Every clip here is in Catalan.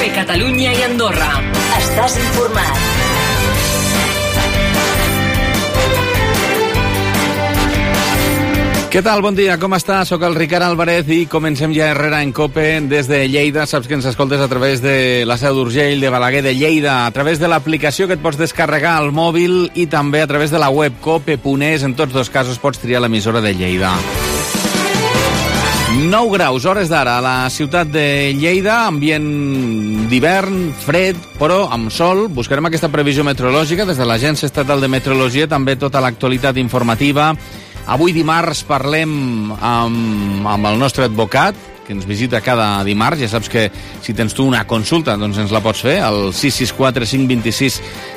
COPE Catalunya i Andorra. Estàs informat. Què tal? Bon dia, com està? Soc el Ricard Álvarez i comencem ja Herrera en COPE des de Lleida. Saps que ens escoltes a través de la Seu d'Urgell, de Balaguer, de Lleida, a través de l'aplicació que et pots descarregar al mòbil i també a través de la web cope.es. En tots dos casos pots triar l'emissora de Lleida. 9 graus, hores d'ara, a la ciutat de Lleida, ambient d'hivern, fred, però amb sol. Buscarem aquesta previsió meteorològica des de l'Agència Estatal de Meteorologia, també tota l'actualitat informativa. Avui dimarts parlem amb el nostre advocat, que ens visita cada dimarts. Ja saps que si tens tu una consulta, doncs ens la pots fer al 664 526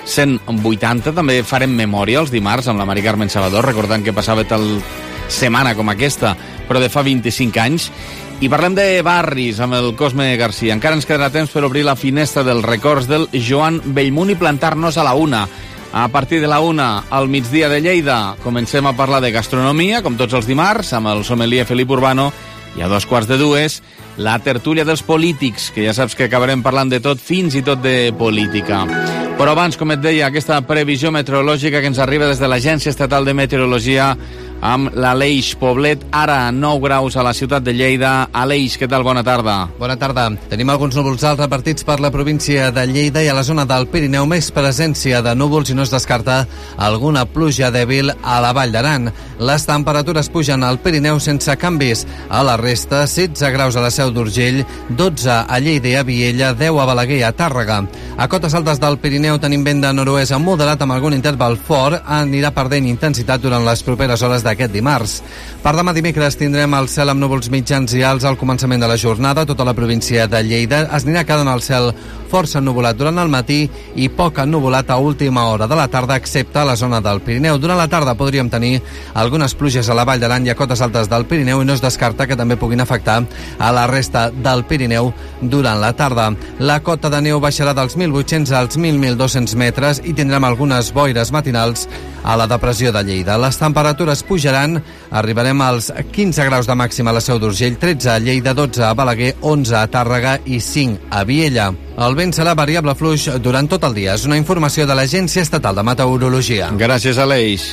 180. També farem memòria els dimarts amb la Mari Carmen Salvador, recordant que passava tal setmana com aquesta, però de fa 25 anys. I parlem de barris amb el Cosme Garcia. Encara ens quedarà temps per obrir la finestra dels records del Joan Bellmunt i plantar-nos a la una. A partir de la 1 al migdia de Lleida comencem a parlar de gastronomia, com tots els dimarts, amb el sommelier Felip Urbano, i a 2:15 la tertúlia dels polítics, que ja saps que acabarem parlant de tot, fins i tot de política. Però abans, com et deia, aquesta previsió meteorològica que ens arriba des de l'Agència Estatal de Meteorologia amb l'Aleix Poblet, ara 9 graus a la ciutat de Lleida. Aleix, què tal? Bona tarda. Bona tarda. Tenim alguns núvols alts repartits per la província de Lleida i a la zona del Pirineu, més presència de núvols i no es descarta alguna pluja dèbil a la Vall d'Aran. Les temperatures pugen al Pirineu sense canvis. A la resta, 16 graus a la Seu d'Urgell, 12 a Lleida i a Viella, 10 a Balaguer i a Tàrrega. A cotes altes del Pirineu tenim vent de nord-oest moderat amb algun interval fort. Anirà perdent intensitat durant les properes hores d'aquest dimarts. Per demà dimecres tindrem el cel amb núvols mitjans i alts al començament de la jornada. Tota la província de Lleida es anirà quedant el cel força ennuvolat durant el matí i poc ennuvolat a última hora de la tarda, excepte a la zona del Pirineu. Durant la tarda podríem tenir algunes pluges a la Vall d'Aran i a cotes altes del Pirineu i no es descarta que també puguin afectar a la resta del Pirineu durant la tarda. La cota de neu baixarà dels 1.800 als 1.200 metres i tindrem algunes boires matinals a la depressió de Lleida. Les temperatures pujaran, arribarem als 15 graus de màxima a la Seu d'Urgell, 13 a Lleida, 12 a Balaguer, 11 a Tàrrega i 5 a Viella. El vent serà variable fluix durant tot el dia. És una informació de l'Agència Estatal de Meteorologia. Gràcies, Aleix.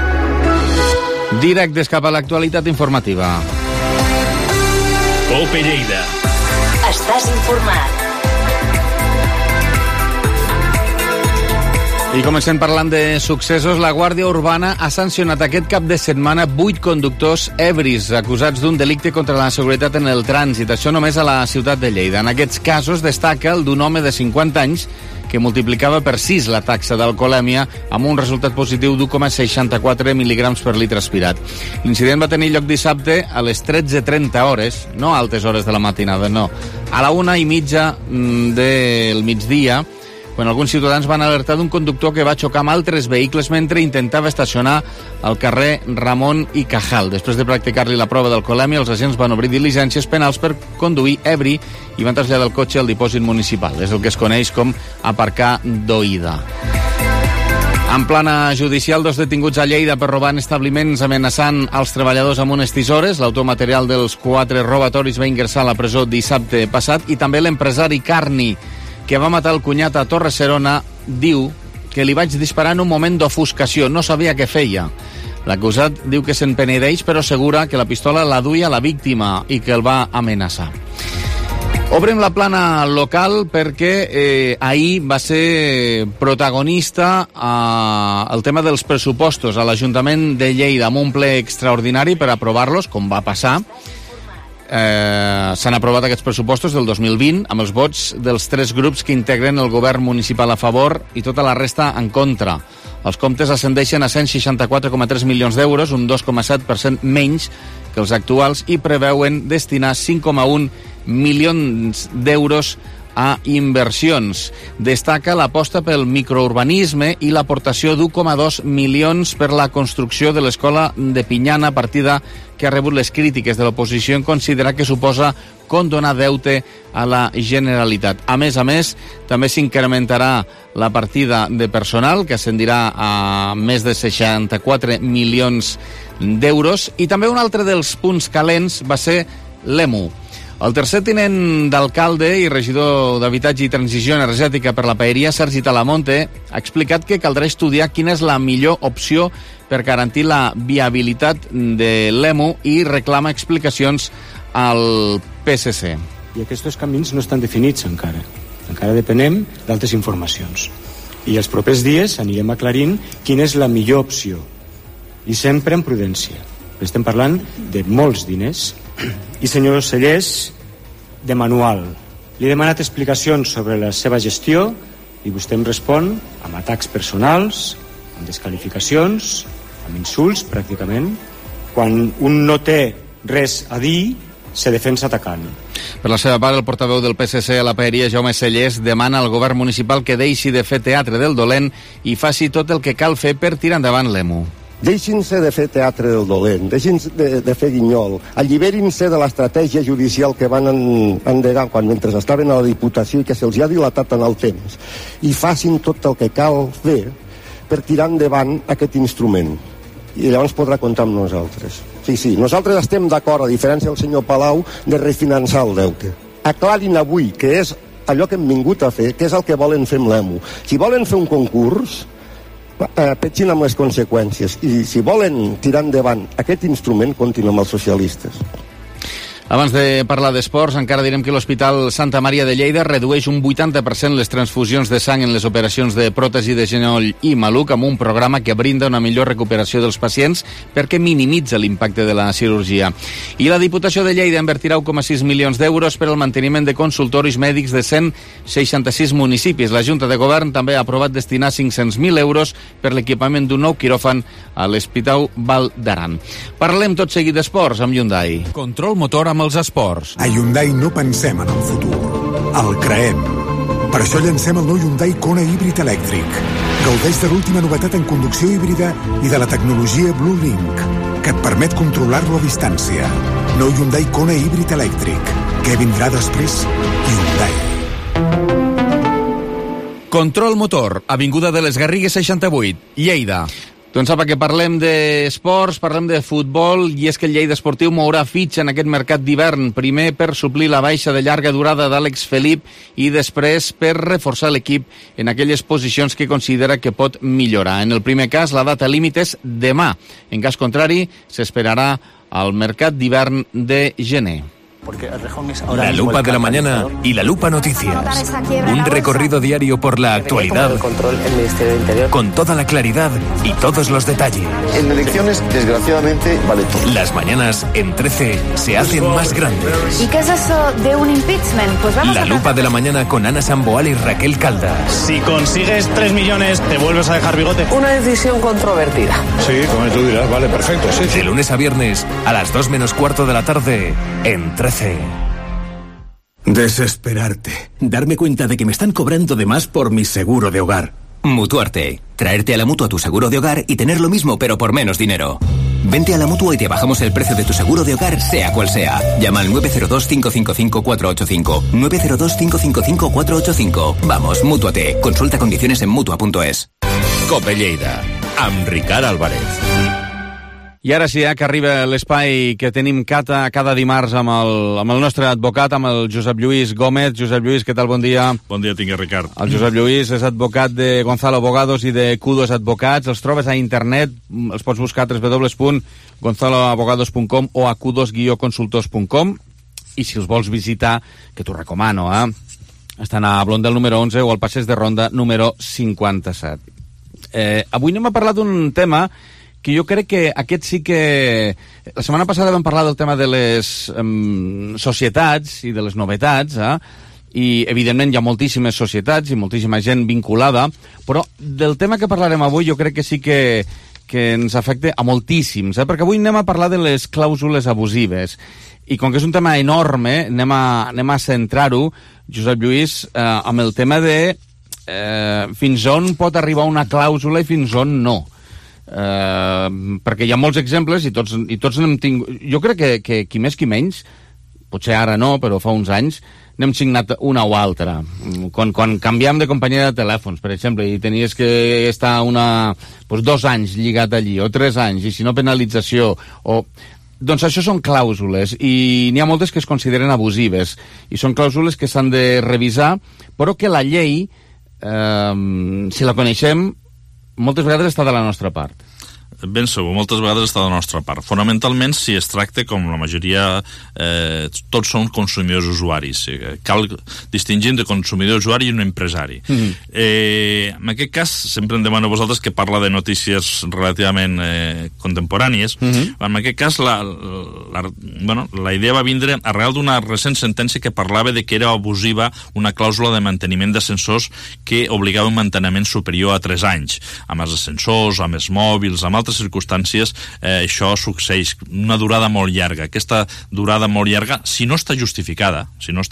Directes cap a l'actualitat informativa. COPE Lleida. Estàs informat. I comencem parlant de successos. La Guàrdia Urbana ha sancionat aquest cap de setmana 8 conductors ebris acusats d'un delicte contra la seguretat en el trànsit. Això només a la ciutat de Lleida. En aquests casos destaca el d'un home de 50 anys que multiplicava per 6 la taxa d'alcoholèmia amb un resultat positiu d'1,64 mil·lígrams per litre aspirat. L'incident va tenir lloc dissabte a les 13:30 hores, no a altes hores de la matinada, no. A la 1:30 del migdia, quan alguns ciutadans van alertar d'un conductor que va xocar amb altres vehicles mentre intentava estacionar al carrer Ramon i Cajal. Després de practicar-li la prova d'alcoholèmia, els agents van obrir diligències penals per conduir ebri i van traslladar el cotxe al dipòsit municipal. És el que es coneix com aparcar d'oïda. En plana judicial, 2 detinguts a Lleida per robar en establiments amenaçant els treballadors amb unes tisores. L'autor material dels 4 robatoris va ingressar a la presó dissabte passat i també l'empresari Carni, que va matar el cunyat a Torre-serona, diu que li vaig disparar en un moment d'ofuscació, no sabia què feia. L'acusat diu que se'n penedeix, però assegura que la pistola la duia la víctima i que el va amenaçar. Obrim la plana local perquè ahir va ser protagonista el tema dels pressupostos a l'Ajuntament de Lleida amb un ple extraordinari per aprovar-los, com va passar. S'han aprovat aquests pressupostos del 2020 amb els vots dels 3 grups que integren el govern municipal a favor i tota la resta en contra. Els comptes ascendeixen a 164,3 milions d'euros, un 2,7% menys que els actuals, i preveuen destinar 5,1 milions d'euros a inversions. Destaca l'aposta pel microurbanisme i l'aportació d'1,2 milions per la construcció de l'escola de Pinyana, partida que ha rebut les crítiques de l'oposició en considerar que suposa condonar deute a la Generalitat. A més, també s'incrementarà la partida de personal, que ascendirà a més de 64 milions d'euros. I també un altre dels punts calents va ser l'EMU. El tercer tinent d'alcalde i regidor d'Habitatge i Transició Energètica per la Paeria, Sergi Talamonte, ha explicat que caldrà estudiar quina és la millor opció per garantir la viabilitat de l'EMU i reclama explicacions al PSC. I aquests camins no estan definits encara. Encara depenem d'altres informacions. I els propers dies anirem aclarint quina és la millor opció. I sempre en prudència. Estem parlant de molts diners. I senyor Cellers, de manual. Li he demanat explicacions sobre la seva gestió i vostè em respon amb atacs personals, amb desqualificacions, amb insults, pràcticament. Quan un no té res a dir, se defensa atacant. Per la seva part, el portaveu del PSC a la Paeria, Jaume Cellers, demana al govern municipal que deixi de fer teatre del dolent i faci tot el que cal fer per tirar endavant l'EMU. Deixin-se de fer teatre del dolent, deixin-se de fer guinyol, alliberin-se de l'estratègia judicial que van endegar mentre estaven a la Diputació i que se'ls ha dilatat en el temps, i facin tot el que cal fer per tirar endavant aquest instrument. I llavors podrà comptar amb nosaltres. Sí, nosaltres estem d'acord, a diferència del senyor Palau, de refinançar el deute. Aclarin avui què és allò que hem vingut a fer, què és el que volen fer amb l'EMU. Si volen fer un concurs, petxin amb les conseqüències. I si volen tirar endavant aquest instrument, continuem amb els socialistes. Abans de parlar d'esports, encara direm que l'Hospital Santa Maria de Lleida redueix un 80% les transfusions de sang en les operacions de pròtesi de genoll i maluc amb un programa que brinda una millor recuperació dels pacients perquè minimitza l'impacte de la cirurgia. I la Diputació de Lleida invertirà 1,6 milions d'euros per al manteniment de consultoris mèdics de 166 municipis. La Junta de Govern també ha aprovat destinar 500.000 euros per l'equipament d'un nou quiròfan a l'Hospital Val d'Aran. Parlem tot seguit d'esports amb Hyundai. Control motor amb els esports. A Hyundai no pensem en el futur, el creem. Per això llancem el nou Hyundai Kona híbrid elèctric. Gaudeix de l'última novetat en conducció híbrida i de la tecnologia Blue Link, que et permet controlar-lo a distància. Nou Hyundai Kona híbrid elèctric. Què vindrà després? Hyundai. Control motor, avinguda de les Garrigues 68, Lleida. Doncs apa, que parlem d'esports, parlem de futbol, i és que el Lleida Esportiu mourà fitxa en aquest mercat d'hivern, primer per suplir la baixa de llarga durada d'Àlex Felip i després per reforçar l'equip en aquelles posicions que considera que pot millorar. En el primer cas, la data límit és demà. En cas contrari, s'esperarà al mercat d'hivern de gener. La lupa de la mañana y la lupa noticias. Un recorrido diario por la actualidad con toda la claridad y todos los detalles. En elecciones, desgraciadamente, vale todo. Las mañanas en 13 se hacen más grandes. ¿Y qué es eso de un impeachment? Pues vamos La lupa de la mañana con Ana Samboal y Raquel Caldas. Si consigues 3 millones, ¿te vuelves a dejar bigote? Una decisión controvertida. Sí, como tú dirás, vale, perfecto. Sí. De lunes a viernes a las 2 menos cuarto de la tarde en 13. Desesperarte. Darme cuenta de que me están cobrando de más por mi seguro de hogar. Mutuarte. Traerte a la Mutua tu seguro de hogar y tener lo mismo pero por menos dinero. Vente a la Mutua y te bajamos el precio de tu seguro de hogar, sea cual sea. Llama al 902-555-485. 902-555-485. Vamos, Mútuate. Consulta condiciones en Mutua.es. Cope Lleida, amb Ricard Álvarez. I ara sí, que arriba l'espai que tenim cada dimarts amb el nostre advocat, amb el Josep Lluís Gómez. Josep Lluís, què tal? Bon dia. Bon dia, tinc Ricard. El Josep Lluís és advocat de Gonzalo Abogados i de Kudos Advocats. Els trobes a internet, els pots buscar a www.gonzaloabogados.com o a kudos-consultors.com. I si els vols visitar, que t'ho recomano, estan a Blondel número 11 o al Passeig de Ronda número 57. Avui anem a parlar d'un tema que jo crec que aquest sí que... La setmana passada vam parlar del tema de les societats i de les novetats, i evidentment hi ha moltíssimes societats i moltíssima gent vinculada, però del tema que parlarem avui jo crec que sí que ens afecta a moltíssims, perquè avui anem a parlar de les clàusules abusives. I com que és un tema enorme, anem a centrar-ho, Josep Lluís, amb el tema de fins on pot arribar una clàusula i fins on no. Perquè hi ha molts exemples i tots n'hem tingut. Jo crec que qui més qui menys, potser ara no, però fa uns anys n'hem signat una o altra. Quan canviam de companyia de telèfons, per exemple, i tenies que estar 2 anys lligat allí, o 3 anys, i si no penalització, o... Doncs això són clàusules, i n'hi ha moltes que es consideren abusives, i són clàusules que s'han de revisar, però que la llei, si la coneixem, moltes vegades està de la nostra part. Ben segur, moltes vegades està de la nostra part. Fonamentalment, si es tracta, com la majoria, tots són consumidors usuaris. Cal distingir entre consumidor usuari i un empresari. En aquest cas, sempre em demano a vosaltres que parla de notícies relativament contemporànies. En aquest cas, la idea va vindre arrel d'una recent sentència que parlava de que era abusiva una clàusula de manteniment d'ascensors que obligava un manteniment superior a 3 anys. Amb els ascensors, amb els mòbils, amb altres circumstàncies, això succeeix. Una durada molt llarga. Aquesta durada molt llarga, si no està justificada,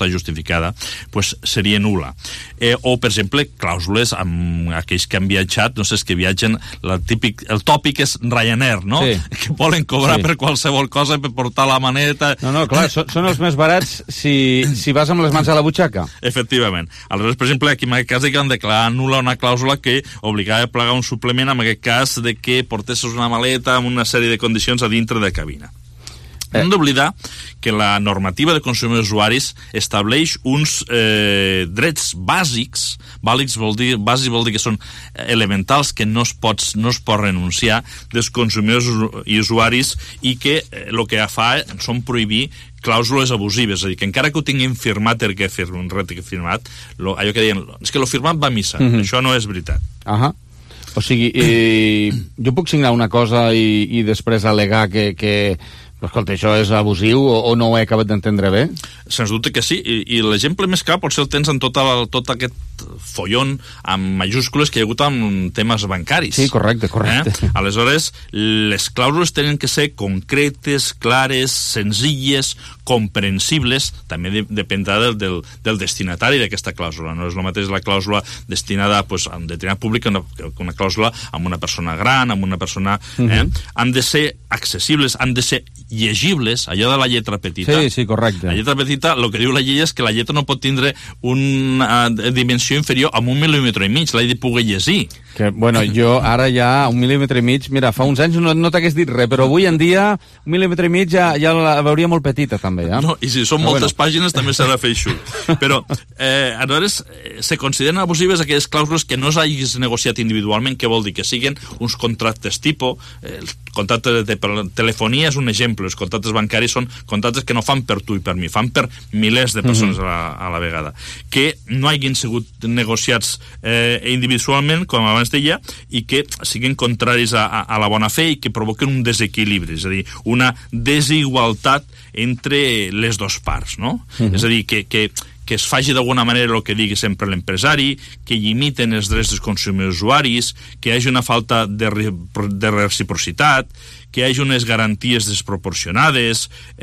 pues seria nul·la. O, per exemple, clàusules amb aquells que han viatjat, no sé, que viatgen, el tòpic és Ryanair, no? Sí. Que volen cobrar per qualsevol cosa, per portar la maneta... No, clar, són els més barats si vas amb les mans a la butxaca. Efectivament. Aleshores, per exemple, aquí en aquest cas han declarat nul·la una clàusula que obligava a pagar un suplement, en aquest cas de que portessis una maleta amb una sèrie de condicions a dintre de cabina. No hem d'oblidar que la normativa de consumidors usuaris estableix uns drets bàsics. Bàsics vol dir que són elementals, que no es pot renunciar dels consumidors i usuaris, i que el que fa són prohibir clàusules abusives, és a dir, que encara que ho tinguin firmat allò que deien, és que lo firmat va a missa. Això no és veritat. O sigui, jo puc signar una cosa i després al·legar que escolta, això és abusiu o no ho he acabat d'entendre bé? Sens dubte que sí, i l'exemple més clar potser el tens en tot aquest follon amb majúscules que hi ha hagut amb temes bancaris. Sí, correcte. Aleshores, les clàusules tenen que ser concretes, clares, senzilles, comprensibles, també dependrà del destinatari d'aquesta clàusula. No és el mateix la clàusula destinada a un determinat públic que una clàusula amb una persona gran, amb una persona... Han de ser accessibles, han de ser llegibles, allò de la lletra petita. Sí, correcte. La lletra petita, el que diu la llei és que la lletra no pot tindre una dimensió inferior a 1,5 mil·límetres, l'he de poder llegir. Que, bueno, jo ara ja 1,5 mil·límetres, mira, fa uns anys no t'hagués dit res, però avui en dia 1,5 mil·límetres ja la veuria molt petita, també, ja? No, i si són moltes pàgines també s'ha de fer això. Però, aleshores, se consideren abusives aquelles clàusules que no s'hagis negociat individualment, que vol dir que siguin uns contractes tipus, el contracte de telefonia és un exemple, els contractes bancaris són contractes que no fan per tu i per mi, fan per milers de persones a la vegada, que no hagin sigut negociats individualment, com abans deia, i que siguin contraris a la bona fe i que provoquen un desequilibri, és a dir, una desigualtat entre les dues parts, no? És a dir, que es faci d'alguna manera el que digui sempre l'empresari, que limiten els drets dels consumidors usuaris, que hi hagi una falta de reciprocitat, que hi hagi unes garanties desproporcionades,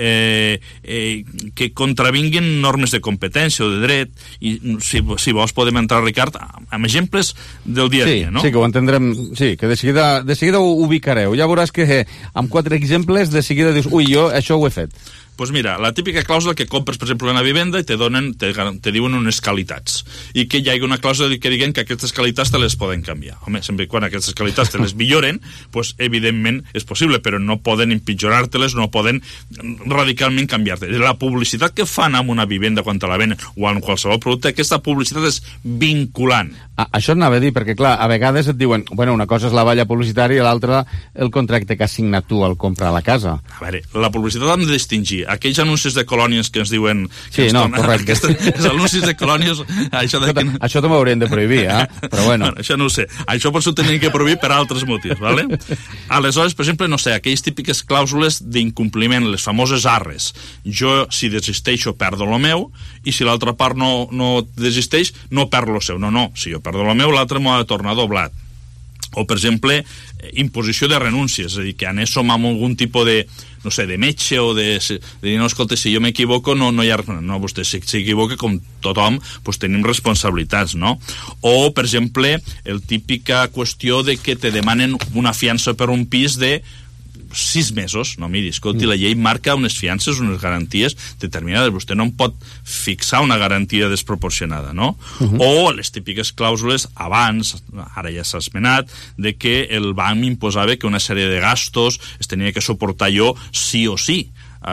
que contravinguin normes de competència o de dret, i si vols podem entrar, Ricard, amb exemples del dia a dia, no? Sí, que ho entendrem, sí, que de seguida ho ubicareu. Ja veuràs que amb 4 exemples de seguida dius, ui, jo això ho he fet. Doncs mira, la típica clàusula que compres, per exemple, una vivenda i te diuen unes qualitats, i que hi hagi una clàusula que diguen que aquestes qualitats te les poden canviar. Home, sempre quan aquestes qualitats te les milloren, doncs evidentment és possible, però no poden empitjorar-te-les, no poden radicalment canviar-te. La publicitat que fan amb una vivenda quan te la venen, o amb qualsevol producte, aquesta publicitat és vinculant. Això anava a dir, perquè clar, a vegades et diuen, bueno, una cosa és la valla publicitària i l'altra el contracte que has signat tu al comprar la casa. A veure, la publicitat hem de distingir. Aquells anuncis de colònies que ens diuen... Sí, no, correcte. Els anuncis de colònies... Això també ho haurien de prohibir, però bueno. Això no ho sé. Això potser ho tenien que prohibir per altres motius, ¿vale? Aleshores, per exemple, no sé, aquelles típiques clàusules d'incompliment, les famoses arres. Jo, si desisteixo, perdo lo meu, i si l'altra part no desisteix, no perdo lo seu. No, si jo perdo lo meu, l'altre m'ho ha de tornar doblat. O, per exemple, imposició de renúncies, és a dir, que anéssim amb algun tipus de, no sé, de metge o de dir, no, escolta, si jo m'equivoco no hi ha... No, vostè s'equivoca com tothom, doncs tenim responsabilitats, no? O, per exemple, el típica qüestió de que te demanen una fiança per un pis de 6 mesos. No, miri, escolti, la llei marca unes fiances, unes garanties determinades. Vostè no en pot fixar una garantia desproporcionada, no? O les típiques clàusules abans, ara ja s'ha esmenat, de que el banc m'imposava que una sèrie de gastos es tenia que suportar jo sí o sí.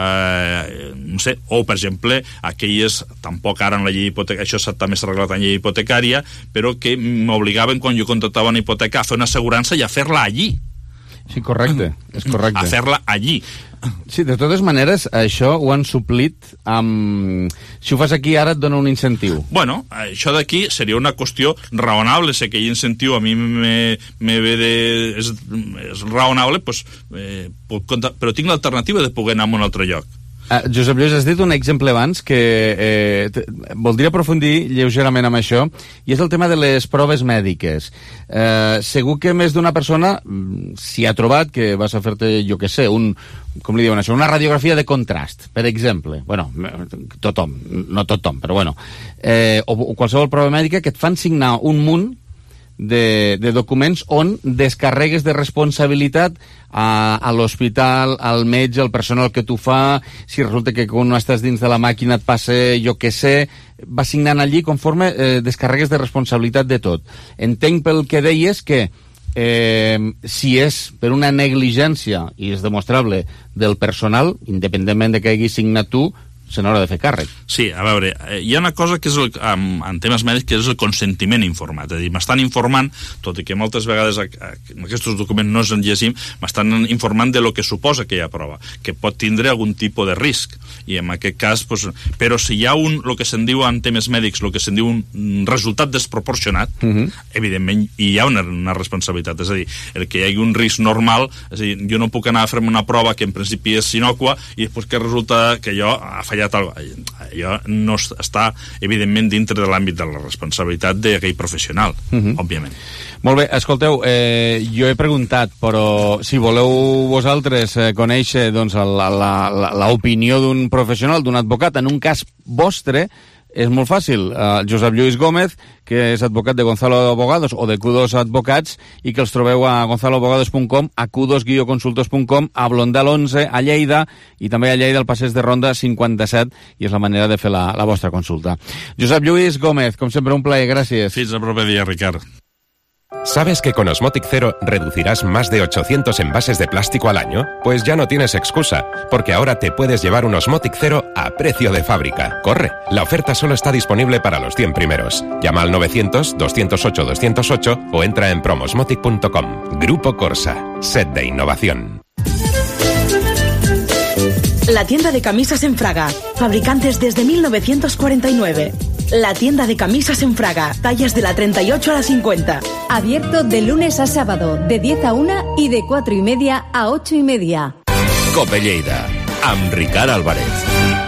No sé, o per exemple aquelles, tampoc ara en la llei hipotecària, això també s'ha arreglat en llei hipotecària, però que m'obligaven quan jo contractava una hipoteca a fer una assegurança i a fer-la allí. Sí, correcte, és correcte. A fer-la allí. Sí, de totes maneres, això ho han suplit amb... Si ho fas aquí, ara et dona un incentiu. Bueno, això d'aquí seria una qüestió raonable. Si aquell incentiu a mi me ve de... És raonable, doncs, però tinc l'alternativa de poder anar a un altre lloc. Josep Lluís, has dit un exemple abans que voldria aprofundir lleugerament amb això, i és el tema de les proves mèdiques. Segur que més d'una persona s'hi ha trobat que vas a fer-te, jo què sé, com li diuen això, una radiografia de contrast, per exemple. Bueno, tothom, no tothom, però bueno. O qualsevol prova mèdica que et fan signar un munt de documents on descarregues de responsabilitat a l'hospital, al metge, al personal que t'ho fa. Si resulta que quan no estàs dins de la màquina et passa, jo què sé, vas signant allí conforme descarregues de responsabilitat de tot. Entenc pel que deies que si és per una negligència i és demostrable del personal, independentment de que hagis signat tu, se n'haurà de fer càrrec. Sí, a veure, hi ha una cosa que és en temes mèdics, que és el consentiment informat. És a dir, m'estan informant, tot i que moltes vegades en aquests documents no ens en llegim, m'estan informant de lo que suposa que hi ha prova, que pot tindre algun tipus de risc. I en aquest cas, pues, però si hi ha el que se'n diu en temes mèdics, el que se'n diu un resultat desproporcionat, evidentment hi ha una responsabilitat. És a dir, el que hi hagi un risc normal, és a dir, jo no puc anar a fer-me una prova que en principi és inòcua i després que resulta que jo ha fallat allò no està, evidentment, dintre de l'àmbit de la responsabilitat d'aquell professional, òbviament. Molt bé, escolteu, jo he preguntat, però si voleu vosaltres conèixer doncs, l'opinió d'un professional, d'un advocat, en un cas vostre, és molt fàcil. Josep Lluís Gómez, que és advocat de Gonzalo Abogados o de Q2 Advocats, i que els trobeu a gonzaloabogados.com, a q2-consultos.com, a Blondel 11, a Lleida, i també a Lleida al Passeig de Ronda 57, i és la manera de fer la vostra consulta. Josep Lluís Gómez, com sempre, un plaer, gràcies. Fins al proper dia, Ricard. ¿Sabes que con Osmotic Zero reducirás más de 800 envases de plástico al año? Pues ya no tienes excusa, porque ahora te puedes llevar un Osmotic Zero a precio de fábrica. ¡Corre! La oferta solo está disponible para los 100 primeros. Llama al 900-208-208 o entra en promosmotic.com. Grupo Corsa. Set de innovación. La tienda de camisas en Fraga. Fabricantes desde 1949. La tienda de camisas en Fraga. Tallas de la 38 a la 50. Abierto de lunes a sábado, de 10 a 1 y de 4:30 a 8:30. Cope Lleida, amb Ricard Álvarez.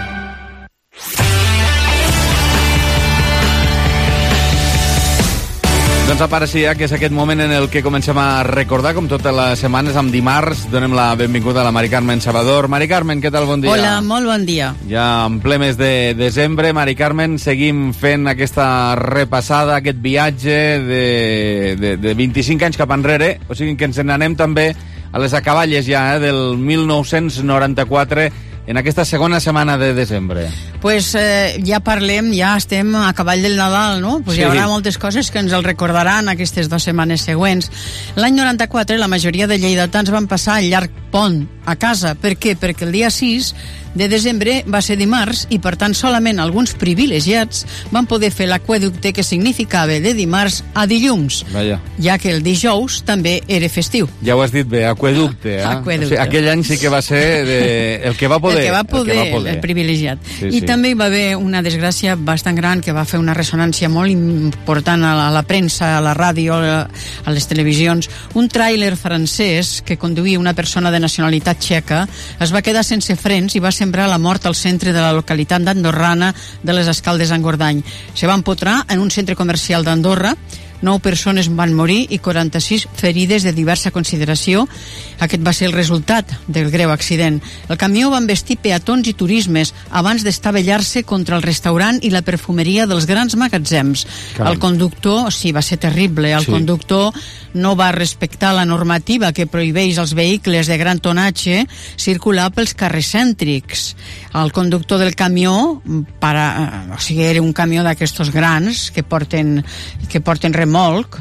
Doncs apareixia que és aquest moment en el que comencem a recordar, com totes les setmanes, amb dimarts. Donem la benvinguda a la Mari Carmen Salvador. Mari Carmen, què tal? Bon dia. Hola, molt bon dia. Ja en ple mes de desembre, Mari Carmen, seguim fent aquesta repassada, aquest viatge de 25 anys cap enrere, o sigui que ens n'anem també a les acaballes ja, del 1994, en aquesta segona setmana de desembre. Pues ja parlem, ja estem a cavall del Nadal, no? Pues sí. Hi haurà moltes coses que ens el recordaran aquestes 2 setmanes següents. L'any 94 la majoria de lleidatans van passar el llarg pont a casa. Per què? Perquè el dia 6 de desembre va ser dimarts i, per tant, solament alguns privilegiats van poder fer l'aqüeducte, que significava de dimarts a dilluns, ja que el dijous també era festiu. Ja ho has dit bé, aqueducte. Aqueducte. O sigui, aquell any sí que va ser el que va poder. El privilegiat. Sí, I també hi va haver una desgràcia bastant gran que va fer una ressonància molt important a la premsa, a la ràdio, a les televisions. Un tràiler francès que conduïa una persona de nacionalitat txeca es va quedar sense frens i va sembrar la mort al centre de la localitat d'Andorrana de les Escaldes-Engordany. Se va empotrar en un centre comercial d'Andorra. 9 persones van morir i 46 ferides de diversa consideració. Aquest va ser el resultat del greu accident. El camió va envestir peatons i turismes abans d'estavellar-se contra el restaurant i la perfumeria dels grans magatzems. Caram. El conductor, sí, va ser terrible, el conductor no va respectar la normativa que prohibeix als vehicles de gran tonatge circular pels carrers cèntrics. El conductor del camió, o sigui, era un camió d'aquestos grans que porten remolc,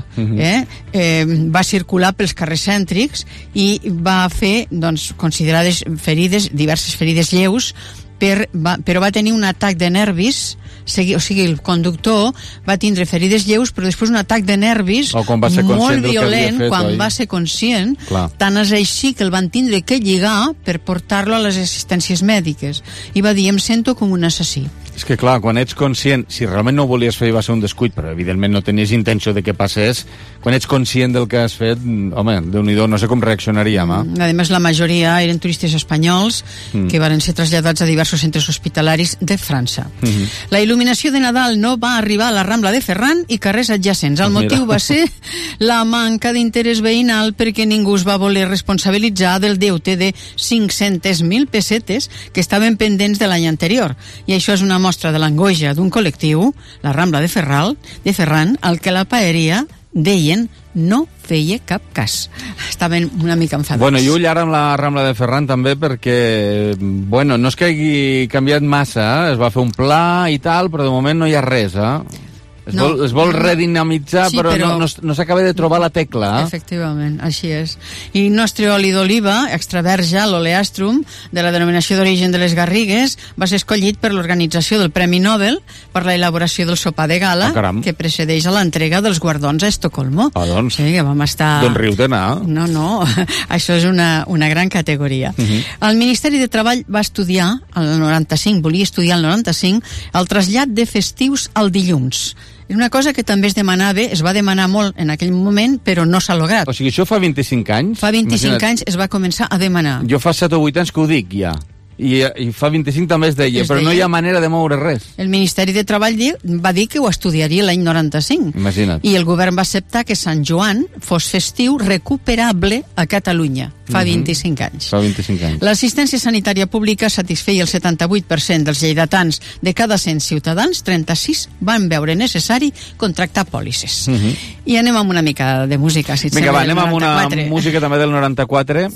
va circular pels carrers cèntrics i va fer, doncs, considerades ferides, diverses ferides lleus, però va tenir un atac de nervis. O sigui, el conductor va tindre ferides lleus, però després un atac de nervis molt violent quan va ser conscient. Tant és així que el van tindre que lligar per portar-lo a les assistències mèdiques. I va dir, em sento com un assassí. És que clar, quan ets conscient, si realment no ho volies fer i va ser un descuit, però evidentment no tenies intenció de que passés, quan ets conscient del que has fet, home, Déu-n'hi-do, no sé com reaccionaríem. A més, la majoria eren turistes espanyols que van ser traslladats a diversos centres hospitalaris de França. La il·luminació de Nadal no va arribar a la Rambla de Ferran i carrers adjacents. El motiu va ser la manca d'interès veïnal perquè ningú es va voler responsabilitzar del deute de 500.000 pessetes que estaven pendents de l'any anterior. I això és una mostra de l'angoixa d'un col·lectiu, la Rambla de Ferran, al que la paeria, deien, no feia cap cas. Estaven una mica enfadats. Bueno, i ull ara amb la Rambla de Ferran també perquè, bueno, no és que hagi canviat massa, es va fer un pla i tal, però de moment no hi ha res, Es vol redinamitzar, sí, però no s'acaba de trobar la tecla. Efectivament, així és. I el nostre oli d'oliva, extra verge, l'oleastrum, de la denominació d'origen de les Garrigues, va ser escollit per l'organització del Premi Nobel per la elaboració del sopar de gala que precedeix a l'entrega dels guardons a Estocolmo. Doncs. Sí, que vam estar... Doncs riu-te anar. No, això és una gran categoria. El Ministeri de Treball va estudiar, el 95, volia estudiar el 95, el trasllat de festius al dilluns. És una cosa que també es va demanar molt en aquell moment, però no s'ha lograt. O sigui, això fa 25 anys? Fa 25 anys es va començar a demanar. Jo fa 7 o 8 anys que ho dic, ja. I fa 25 també es deia, però no hi ha manera de moure res. El Ministeri de Treball va dir que ho estudiaria l'any 95. Imagina't. I el govern va acceptar que Sant Joan fos festiu recuperable a Catalunya. Fa 25 anys. Fa 25 anys. L'assistència sanitària pública satisfeia el 78% dels lleidatans. De cada 100 ciutadans, 36 van veure necessari contractar pòlisses. I anem amb una mica de música, si et sembla. Vinga, va, anem amb una música també del 94.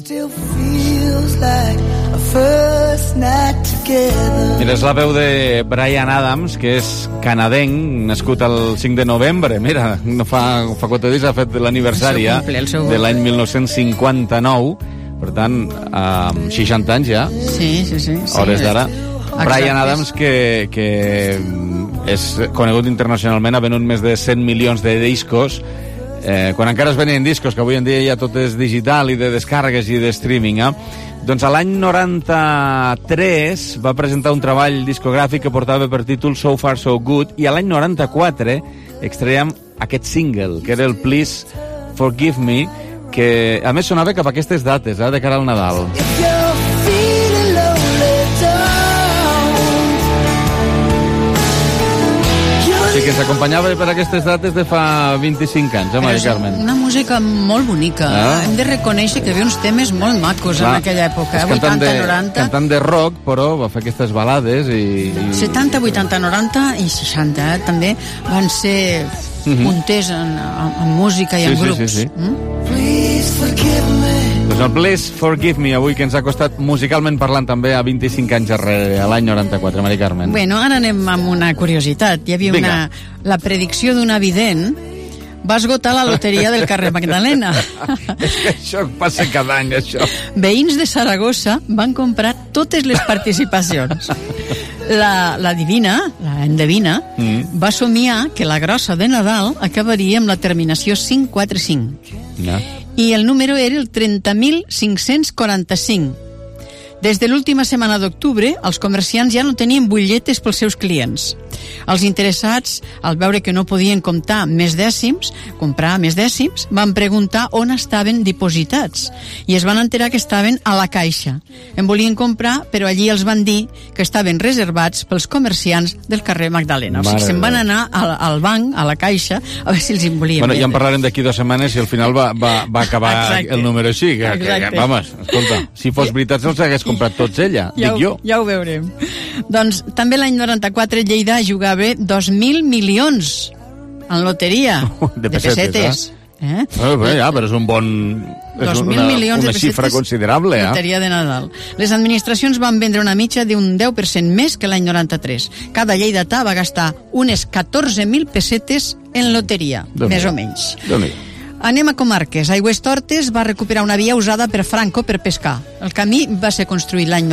Mira, és la veu de Bryan Adams, que és canadenc, nascut el 5 de novembre. Mira, no fa 4 dies ha fet l'aniversari de l'any 1959. Per tant, 60 anys ja. Sí. Hores d'ara. Bryan Adams, que és conegut internacionalment, ha venut més de 100 milions de discos, quan encara es venien discos, que avui en dia ja tot és digital i de descàrregues i de streaming, Doncs a l'any 93 va presentar un treball discogràfic que portava per títol So Far So Good, i a l'any 94 extraiem aquest single, que era el Please Forgive Me, que a més sonava cap a aquestes dates, de cara al Nadal. Sí, que ens acompanyava per aquestes dates de fa 25 anys, Mari Carmen. Una música molt bonica. Hem de reconèixer que hi havia uns temes molt macos en aquella època, 80-90. Cantant de rock, però va fer aquestes balades i... 70, 80, 90 i 60, també van ser punters en música i en grups. Sí. Please forgive me. Doncs el Please Forgive Me, avui, que ens ha costat musicalment parlant també a 25 anys darrere, a l'any 94, Mari Carmen. Bueno, ara anem amb una curiositat. Hi havia la predicció d'una vident va esgotar la loteria del carrer Magdalena. És que això passa cada any, això. Veïns de Saragossa van comprar totes les participacions. La divina, la endevina, va somiar que la grossa de Nadal acabaria amb la terminació 545. I el número era el 30.545. Des de l'última setmana d'octubre, els comerciants ja no tenien butlletes pels seus clients. Els interessats, al veure que no podien comprar més dècims, van preguntar on estaven dipositats i es van enterar que estaven a la Caixa. En volien comprar, però allí els van dir que estaven reservats pels comerciants del carrer Magdalena. O sigui, se'n van anar al banc, a la Caixa, a veure si els en volien ja en parlarem d'aquí 2 setmanes i al final va acabar el número així. Vamos, escolta, si fos veritat se'ls hagués comprat tots ella, dic jo. Ja ho veurem. Doncs també l'any 94 Lleida jugava 2.000 milions en loteria de pessetes. Però és un bon... 2.000 milions una xifra considerable. Loteria de Nadal. Les administracions van vendre una mitja d'un 10% més que l'any 93. Cada lleidatà va gastar unes 14.000 pessetes en loteria, més o menys. Anem a comarques. Aigüestortes va recuperar una via usada per Franco per pescar. El camí va ser construït l'any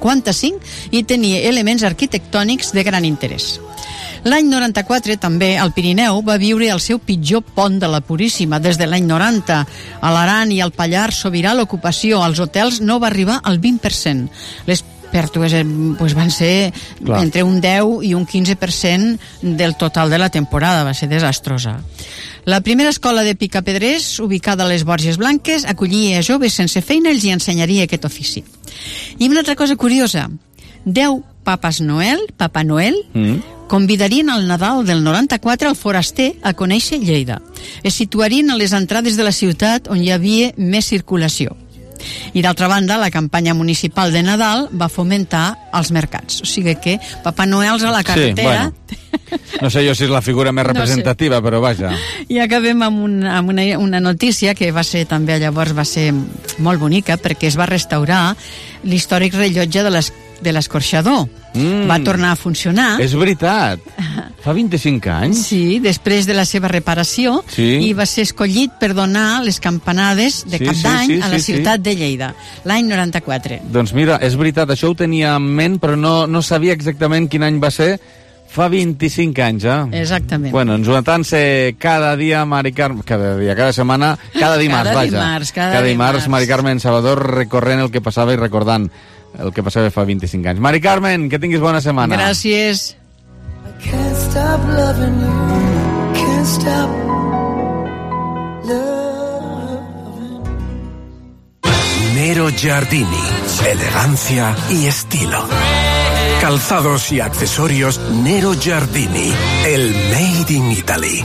55 i tenia elements arquitectònics de gran interès. L'any 94, també, el Pirineu va viure el seu pitjor pont de la Puríssima. Des de l'any 90, a l'Aran i al Pallars Sobirà, l'ocupació als hotels no va arribar al 20%. Les pèrdues van ser entre un 10 i un 15% del total de la temporada. Va ser desastrosa. La primera escola de picapedrers, ubicada a les Borges Blanques, acollia joves sense feina i els ensenyaria aquest ofici. I una altra cosa curiosa, 10 Papa Noel, convidarien al Nadal del 94 al foraster a conèixer Lleida. Es situarien a les entrades de la ciutat on hi havia més circulació. I d'altra banda, la campanya municipal de Nadal va fomentar els mercats. O sigui que Papa Noels a la carretera... Sí, no sé jo si és la figura més representativa, però vaja. I acabem amb una notícia que va ser també llavors va ser molt bonica, perquè es va restaurar l'històric rellotge de l'escorxador. Va tornar a funcionar. És veritat. Fa 25 anys? Sí, després de la seva reparació, i va ser escollit per donar les campanades de cap d'any a la ciutat de Lleida, l'any 94. Doncs mira, és veritat, això ho tenia en ment, però no sabia exactament quin any va ser. Fa 25 anys, Exactament. Bueno, ens ho atant-se cada dia, cada setmana, cada dimarts, Cada dimarts, Mari Carmen Salvador recorrent el que passava i recordant el que passava fa 25 anys. Mari Carmen, que tinguis bona setmana. Gràcies. Can't stop loving you, can't stop loving. Nero Giardini, elegancia y estilo. Calzados y accesorios Nero Giardini, el Made in Italy.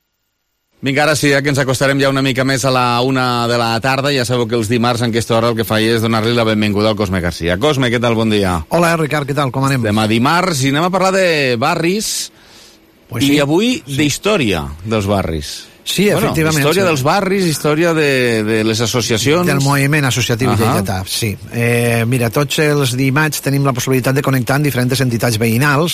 Vinga, ara sí, que ens acostarem ja una mica més a la 1 de la tarda. Ja sabeu que els dimarts en aquesta hora el que faig és donar-li la benvinguda al Cosme Garcia. Cosme, què tal? Bon dia. Hola, Ricard, què tal? Com anem? Demà dimarts i anem a parlar de barris i avui d'història dels barris. Sí, efectivament. Història dels barris, història de les associacions. Del moviment associatiu lleidatà, sí. Mira, tots els dimarts tenim la possibilitat de connectar amb diferents entitats veïnals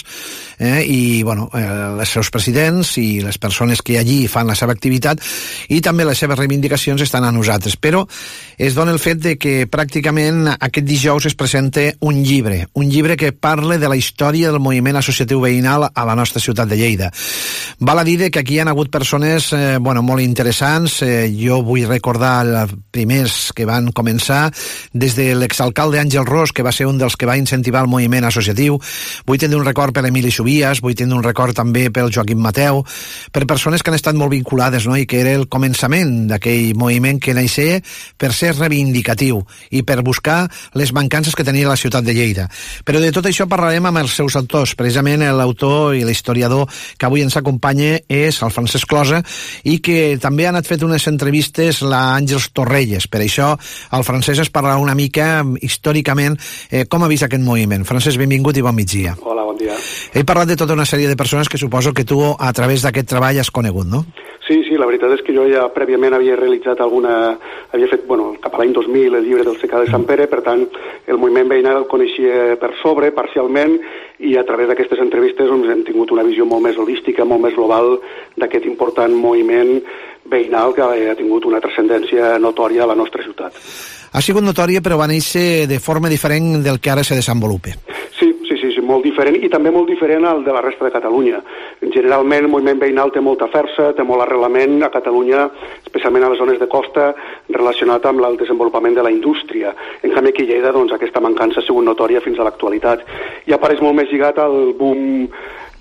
i, bueno, els seus presidents i les persones que allí fan la seva activitat i també les seves reivindicacions estan a nosaltres. Però es dona el fet de que pràcticament aquest dijous es presenta un llibre que parla de la història del moviment associatiu veïnal a la nostra ciutat de Lleida. Val a dir que aquí hi ha hagut persones molt interessants. Jo vull recordar els primers que van començar, des de l'exalcalde Àngel Ros, que va ser un dels que va incentivar el moviment associatiu. Vull tenir un record per Emili Subias, vull tenir un record també pel Joaquim Mateu, per persones que han estat molt vinculades, i que era el començament d'aquell moviment que naixia per ser reivindicatiu i per buscar les mancances que tenia la ciutat de Lleida. Però de tot això parlarem amb els seus autors. Precisament l'autor i l'historiador que avui ens acompanya és el Francesc Closa, i que també ha anat fet unes entrevistes l'Àngels Torrelles. Per això el Francesc es parlarà una mica històricament com ha vist aquest moviment. Francesc, benvingut i bon migdia. Hola, bon dia. He parlat de tota una sèrie de persones que suposo que tu a través d'aquest treball has conegut, no? Sí, la veritat és que jo ja prèviament havia realitzat havia fet, cap a l'any 2000 el llibre del secà de Sant Pere, per tant, el moviment veïnal el coneixia per sobre, parcialment, i a través d'aquestes entrevistes hem tingut una visió molt més holística, molt més global d'aquest important moviment veïnal que ha tingut una transcendència notòria a la nostra ciutat. Ha sigut notòria, però va néixer de forma diferent del que ara se desenvolupa. Sí, molt diferent, i també molt diferent al de la resta de Catalunya. Generalment el moviment veïnal té molta força, té molt arrelament a Catalunya, especialment a les zones de costa, relacionat amb el desenvolupament de la indústria. En canvi, aquí a Lleida, aquesta mancança ha sigut notòria fins a l'actualitat. I apareix molt més lligat al boom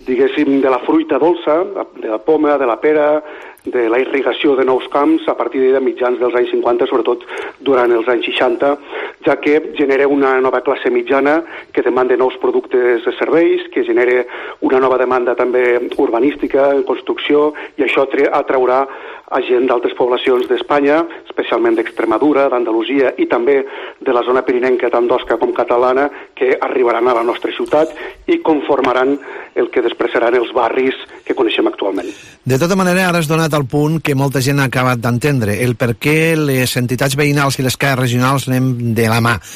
diguéssim, de la fruita dolça, de la poma, de la pera, de la irrigació de nous camps a partir de mitjans dels anys 50, sobretot durant els anys 60, ja que genera una nova classe mitjana que demanda nous productes de serveis, que genera una nova demanda també urbanística, en construcció, i això atraurà a gent d'altres poblacions d'Espanya, especialment d'Extremadura, d'Andalusia i també de la zona pirinenca tant d'Osca com catalana, que arribaran a la nostra ciutat i conformaran el que després seran els barris que coneixem actualment. De tota manera, ara has donat el punt que molta gent ha acabat d'entendre, el per què les entitats veïnals i les CAE regionals anem de la mà.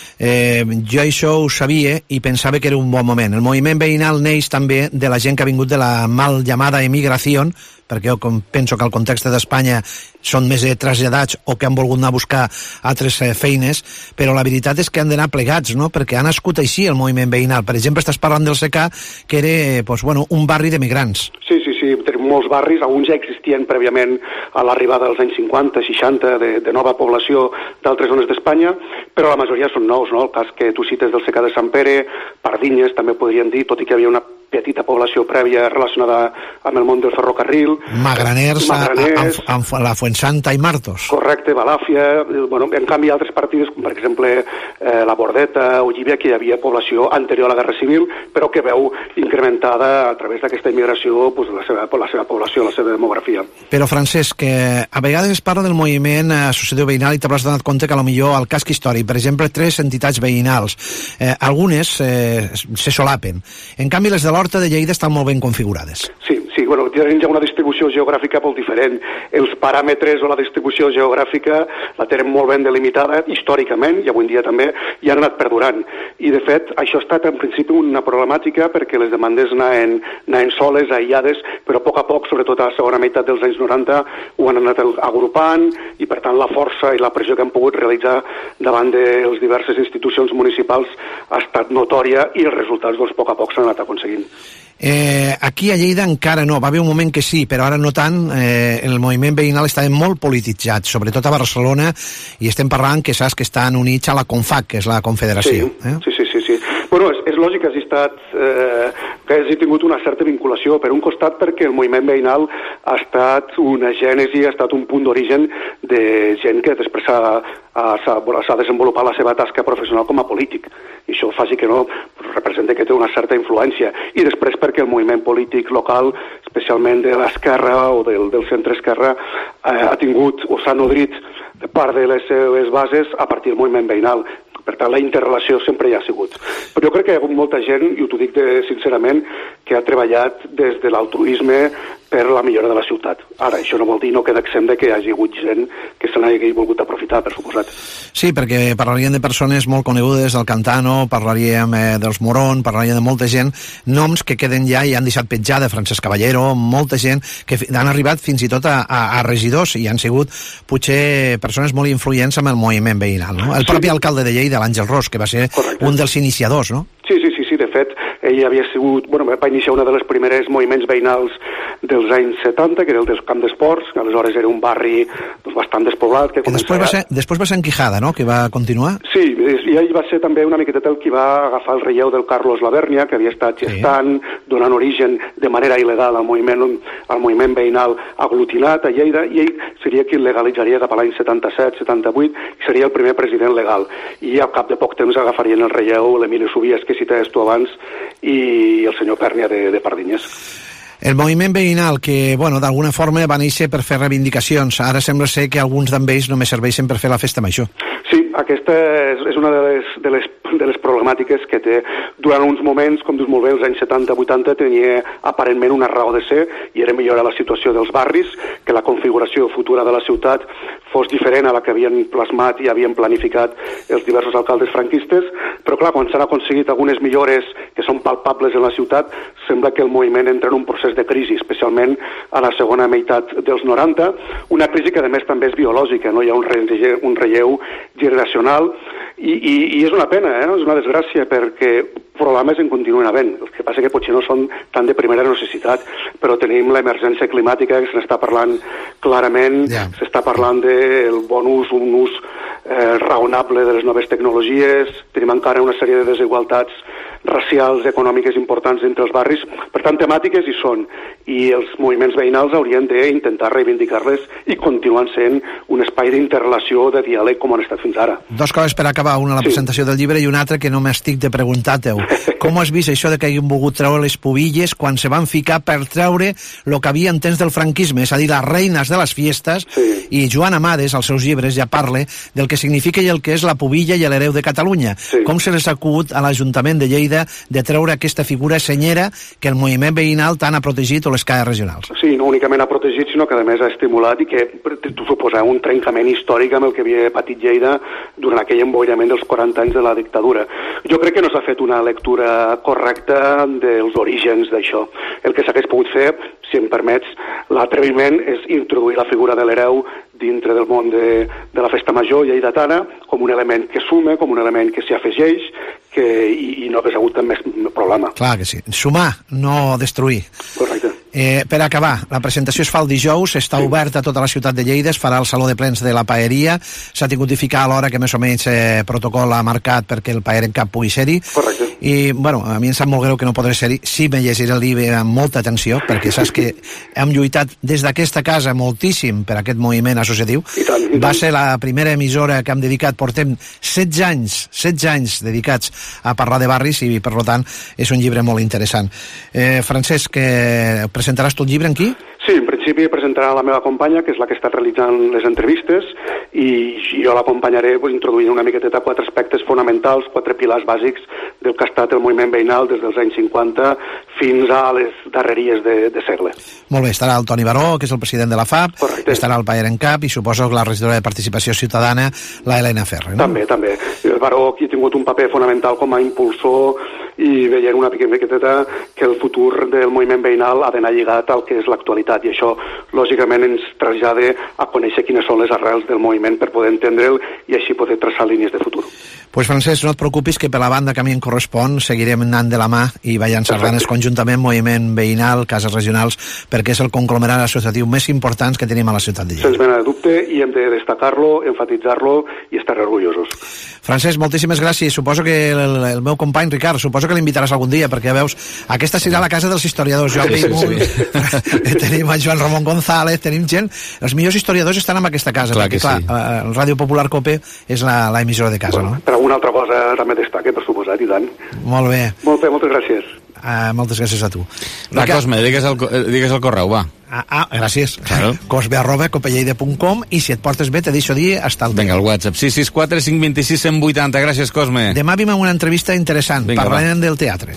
Jo això ho sabia i pensava que era un bon moment. El moviment veïnal neix també de la gent que ha vingut de la mal llamada emigració, perquè jo penso que el context d'Espanya són més traslladats o que han volgut anar a buscar altres feines, però la veritat és que han d'anar plegats, no? Perquè ha nascut així el moviment veïnal. Per exemple, estàs parlant del SECA, que era un barri de migrants. Sí, tenim molts barris, alguns ja existien prèviament a l'arribada dels anys 50, 60, de nova població d'altres zones d'Espanya, però la majoria són nous, no? El cas que tu cites del SECA de Sant Pere, Pardinyes, també podríem dir, tot i que hi havia una petita població prèvia relacionada amb el món del ferrocarril. Magraners. Amb la Fuensanta i Martos. Correcte, Balàfia. En canvi, altres partides, com per exemple la Bordeta o Llívia, que hi havia població anterior a la Guerra Civil, però que veu incrementada a través d'aquesta immigració la seva població, la seva demografia. Però, Francesc, a vegades es parla del moviment associatiu veïnal i t'hauràs donat compte que potser al casc històric, per exemple, 3 entitats veïnals, algunes se solapen. En canvi, les de l'Horta de Lleida estan molt ben configurades. Sí, tenen ja una distribució geogràfica molt diferent. Els paràmetres o la distribució geogràfica la tenen molt ben delimitada històricament i avui en dia també, i han anat perdurant. I, de fet, això ha estat en principi una problemàtica perquè les demandes anaven soles, aïllades, però a poc, sobretot a la segona meitat dels anys 90, ho han anat agrupant i, per tant, la força i la pressió que han pogut realitzar davant de les diverses institucions municipals ha estat notòria i els resultats, a poc s'han anat aconseguint. Aquí a Lleida encara no, va haver un moment que sí, però ara no tant. El moviment veïnal estava molt polititzat, sobretot a Barcelona, i estem parlant que saps que estan units a la CONFAC, que és la confederació. Sí. Bueno, és lògic que hagi tingut una certa vinculació, per un costat perquè el moviment veïnal ha estat una gènesi, ha estat un punt d'origen de gent que després s'ha desenvolupat la seva tasca professional com a polític, i això faci que no representa que té una certa influència, i després perquè el moviment polític local, especialment de l'esquerra o del centre-esquerra, ha tingut o s'ha nodrit de part de les seves bases a partir del moviment veïnal. Per tant, la interrelació sempre hi ha sigut. Però jo crec que hi ha hagut molta gent, i t'ho dic sincerament, que ha treballat des de l'altruisme per la millora de la ciutat. Ara, això no vol dir, no queda exempt de que hi hagi hagut gent que se n'hagi volgut aprofitar, per suposat. Sí, perquè parlaríem de persones molt conegudes, del Cantano, parlaríem dels Moron, parlaríem de molta gent, noms que queden ja i han deixat petjada, Francesc Caballero, molta gent que han arribat fins i tot a regidors i han sigut, potser, persones molt influents amb el moviment veïnal, no? El propi alcalde de Lleida, l'Àngel Ros, que va ser un dels iniciadors, no? Sí, de fet, ell havia sigut, va iniciar una de les primeres moviments veïnals dels anys 70, que era el del Camp d'Esports, que aleshores era un barri bastant despoblat. Que després va ser en Quijada, no?, que va continuar? Sí, i ell va ser també una miqueta el qui va agafar el relleu del Carlos Lavernia, que havia estat gestant, donant origen de manera il·legal al moviment veïnal aglutinat a Lleida, i ell seria qui legalitzaria cap a l'any 77-78, i seria el primer president legal. I al cap de poc temps agafarien el relleu l'Emili Subies, que citaves tu abans, i el senyor Pèrnia de Pardinyes. El moviment veïnal, que, d'alguna forma va néixer per fer reivindicacions. Ara sembla ser que alguns d'ells només serveixen per fer la festa major. Sí, aquesta és una de les problemàtiques que té. Durant uns moments, com dius molt bé, els anys 70-80, tenia aparentment una raó de ser, i era millorar la situació dels barris, que la configuració futura de la ciutat fos diferent a la que havien plasmat i havien planificat els diversos alcaldes franquistes, però clar, quan s'han aconseguit algunes millores que són palpables en la ciutat, sembla que el moviment entra en un procés de crisi, especialment a la segona meitat dels 90, una crisi que a més també és biològica, no? Hi ha un relleu generacional, i és una pena, és una desgràcia, perquè problemes en continuen havent. El que passa que potser no són tan de primera necessitat, però tenim l'emergència climàtica, que se n'està parlant clarament, s'està parlant del bon ús, un ús raonable de les noves tecnologies, tenim encara una sèrie de desigualtats racials, econòmiques importants entre els barris. Per tant, temàtiques hi són, i els moviments veïnals haurien d'intentar reivindicar-les i continuen sent un espai d'interrelació, de diàleg, com han estat fins ara. Dos coses per acabar, una la presentació del llibre i una altra que no m'estic de preguntar-te-ho. Com has vist això de que hagin volgut treure les pubilles quan se van ficar per treure el que havia en temps del franquisme, és a dir, les reines de les fiestes, i Joan Amades, als seus llibres, ja parla del que significa i el que és la pubilla i l'hereu de Catalunya. Com se les ha acut a l'Ajuntament de Lleida de treure aquesta figura senyera que el moviment veïnal tant ha protegit o les caes regionals. Sí, no únicament ha protegit, sinó que a més ha estimulat i que suposa un trencament històric amb el que havia patit Lleida durant aquell emboirament dels 40 anys de la dictadura. Jo crec que no s'ha fet una lectura correcta dels orígens d'això. El que s'hagués pogut fer, si em permets, l'atreviment és introduir la figura de l'hereu dintre del món de la festa major lleidatana com un element que suma, com un element que s'hi afegeix, i no hagués hagut tant més problema. Clar que sí. Sumar, no destruir. Correcte. Per acabar, la presentació es fa el dijous, està oberta a tota la ciutat de Lleida, es farà al Saló de Plens de la Paeria, s'ha tingut de ficar a l'hora que més o menys protocol ha marcat perquè el Paer en Cap pugui ser-hi. Correcte. I, bueno, a mi em sap molt greu que no podré ser-hi, sí me llegiré el llibre amb molta atenció, perquè saps que hem lluitat des d'aquesta casa moltíssim per aquest moviment associatiu. I tant. Va ser la primera emissora que hem dedicat, portem 16 anys dedicats a parlar de barris i, per tant, és un llibre molt interessant. Francesc, presentaràs tu el llibre aquí? Sí, en principi presentarà la meva companya, que és la que està realitzant les entrevistes, i jo l'acompanyaré introduint una miqueteta 4 aspectes fonamentals, 4 pilars bàsics del que ha estat el moviment veïnal des dels anys 50 fins a les darreries de segle. Molt bé, estarà el Toni Baró, que és el president de la FAP, correcte, estarà el Paer en Cap i suposo la regidora de Participació Ciutadana, la Helena Ferrer, no? També. El Baró aquí ha tingut un paper fonamental com a impulsor i veient una miqueteta que el futur del moviment veïnal ha d'anar lligat al que és l'actualitat, i això lògicament ens trasllada a conèixer quines són les arrels del moviment per poder entendre'l i així poder traçar línies de futur. Pues Francesc, no et preocupis que per la banda que a mi em correspon seguirem anant de la mà i veient sardanes conjuntament, moviment veïnal, cases regionals, perquè és el conglomerat associatiu més important que tenim a la ciutat de Lleida. Sense mena de dubte, i hem de destacar-lo, enfatitzar-lo i estar orgullosos. Francesc, moltíssimes gràcies. Suposo que el meu company Ricard, suposo que l'invitaràs algun dia, perquè veus, aquesta serà la casa dels historiadors. Tenim a Joan Ramon González, tenim gent, els millors historiadors estan en aquesta casa, clar, perquè clar, el Ràdio Popular COPE és la emissora de casa, no? Per alguna altra cosa també destaca, per suposat, i tant. Molt bé. Moltes gràcies. Moltes gràcies a tu. Cosme, digues el correu, va. Gràcies. Claro. cosme@copelleida.com, i si et portes bé te deixo dir hasta el Vinga, el WhatsApp 664 526 180. Gràcies, Cosme. Demà vim amb una entrevista interessant. Parlarem del teatre.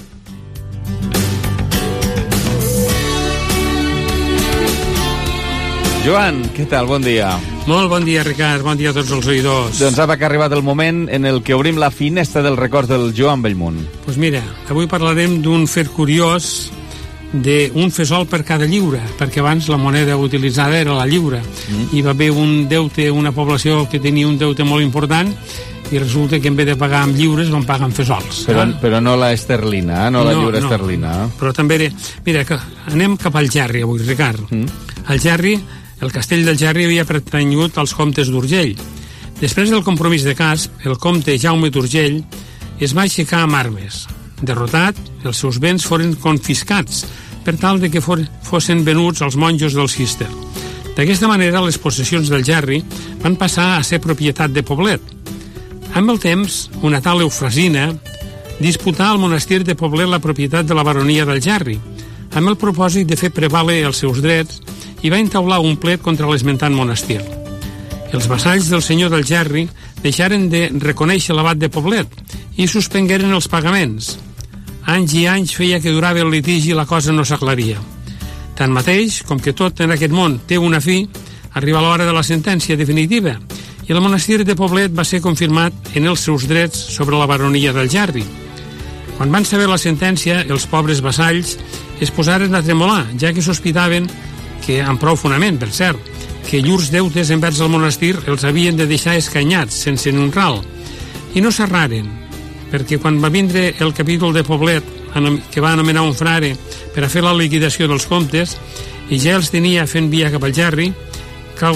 Joan, què tal? Bon dia. Molt bon dia, Ricard. Bon dia a tots els oïdors. Doncs ha arribat el moment en el que obrim la finestra del record del Joan Bellmunt. Doncs mira, avui parlarem d'un fet curiós d'un fesol per cada lliure, perquè abans la moneda utilitzada era la lliure. Hi va haver un deute, una població que tenia un deute molt important, i resulta que en vez de pagar amb lliures van pagar amb fesols. Però no la esterlina, no la lliure esterlina. Però també, mira, anem cap al Gerri avui, Ricard. El Gerri, el castell del Gerri havia pertanyut als comtes d'Urgell. Després del compromís de Casp, el comte Jaume d'Urgell es va aixecar amb armes. Derrotat, els seus béns foren confiscats per tal de que fossin venuts als monjos del Cister. D'aquesta manera, les possessions del Gerri van passar a ser propietat de Poblet. Amb el temps, una tal Eufrasina disputà al monestir de Poblet la propietat de la baronia del Gerri, amb el propòsit de fer prevaler els seus drets, i va entaular un plet contra l'esmentat monestir. Els vassalls del senyor del Gerri deixaren de reconèixer l'abat de Poblet i suspengueren els pagaments. Anys i anys feia que durava el litigi i la cosa no s'aclaria. Tanmateix, com que tot en aquest món té una fi, arriba l'hora de la sentència definitiva i el monestir de Poblet va ser confirmat en els seus drets sobre la baronia del Gerri. Quan van saber la sentència, els pobres vassalls es posaren a tremolar, ja que sospitaven que, amb prou fonament, per cert, que llurs deutes envers el monestir els havien de deixar escanyats, sense ni un ral. I no s'erraren, perquè quan va vindre el capítol de Poblet, que va anomenar un frare per a fer la liquidació dels comptes, i ja els tenia fent via cap al Gerri, cal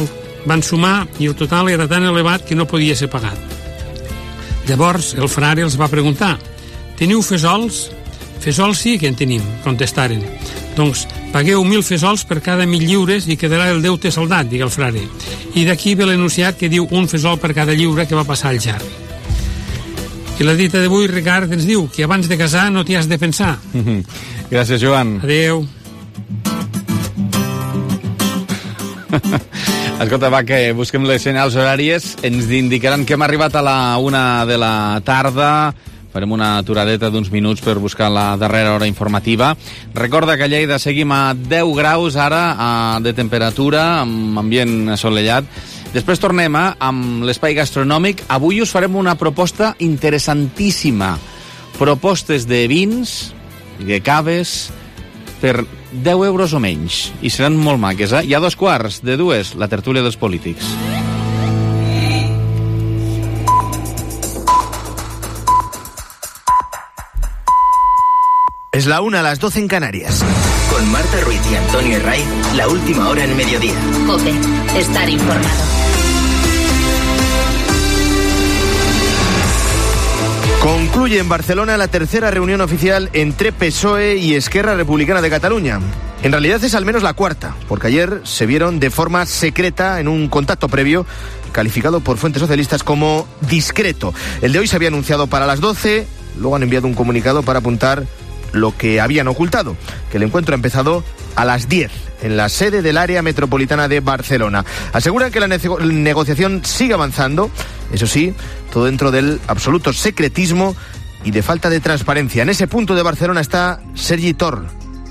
van sumar i el total era tan elevat que no podia ser pagat. Llavors el frare els va preguntar: teniu fesols? Fesols sí que en tenim, contestaren. Doncs pagueu 1.000 fesols per cada 1.000 lliures i quedarà el deute saldat, digue el frare. I d'aquí ve l'enunciat que diu un fesol per cada lliure que va passar al jar. I la dita d'avui, Ricard, ens diu que abans de casar no t'hi has de pensar. Gràcies, Joan. Adéu. Escolta, va, que busquem les senyals horàries. Ens indicaran que hem arribat a la 1 de la tarda. Farem una aturadeta d'uns minuts per buscar la darrera hora informativa. Recorda que a Lleida seguim a 10 graus ara de temperatura, amb ambient assolellat. Després tornem amb l'espai gastronòmic. Avui us farem una proposta interessantíssima. Propostes de vins, de caves, per 10 euros o menys. I seran molt maques, Hi ha 2:15, la tertúlia dels polítics. Es la 1 a las 12 en Canarias. Con Marta Ruiz y Antonio Herraiz, la última hora en mediodía. COPE, estar informado. Concluye en Barcelona la tercera reunión oficial entre PSOE y Esquerra Republicana de Cataluña. En realidad es al menos la cuarta, porque ayer se vieron de forma secreta en un contacto previo, calificado por fuentes socialistas como discreto. El de hoy se había anunciado para las 12, luego han enviado un comunicado para apuntar lo que habían ocultado, que el encuentro ha empezado a las 10 en la sede del área metropolitana de Barcelona. Aseguran que la negociación sigue avanzando, eso sí, todo dentro del absoluto secretismo y de falta de transparencia. En ese punto de Barcelona está Sergi Tor.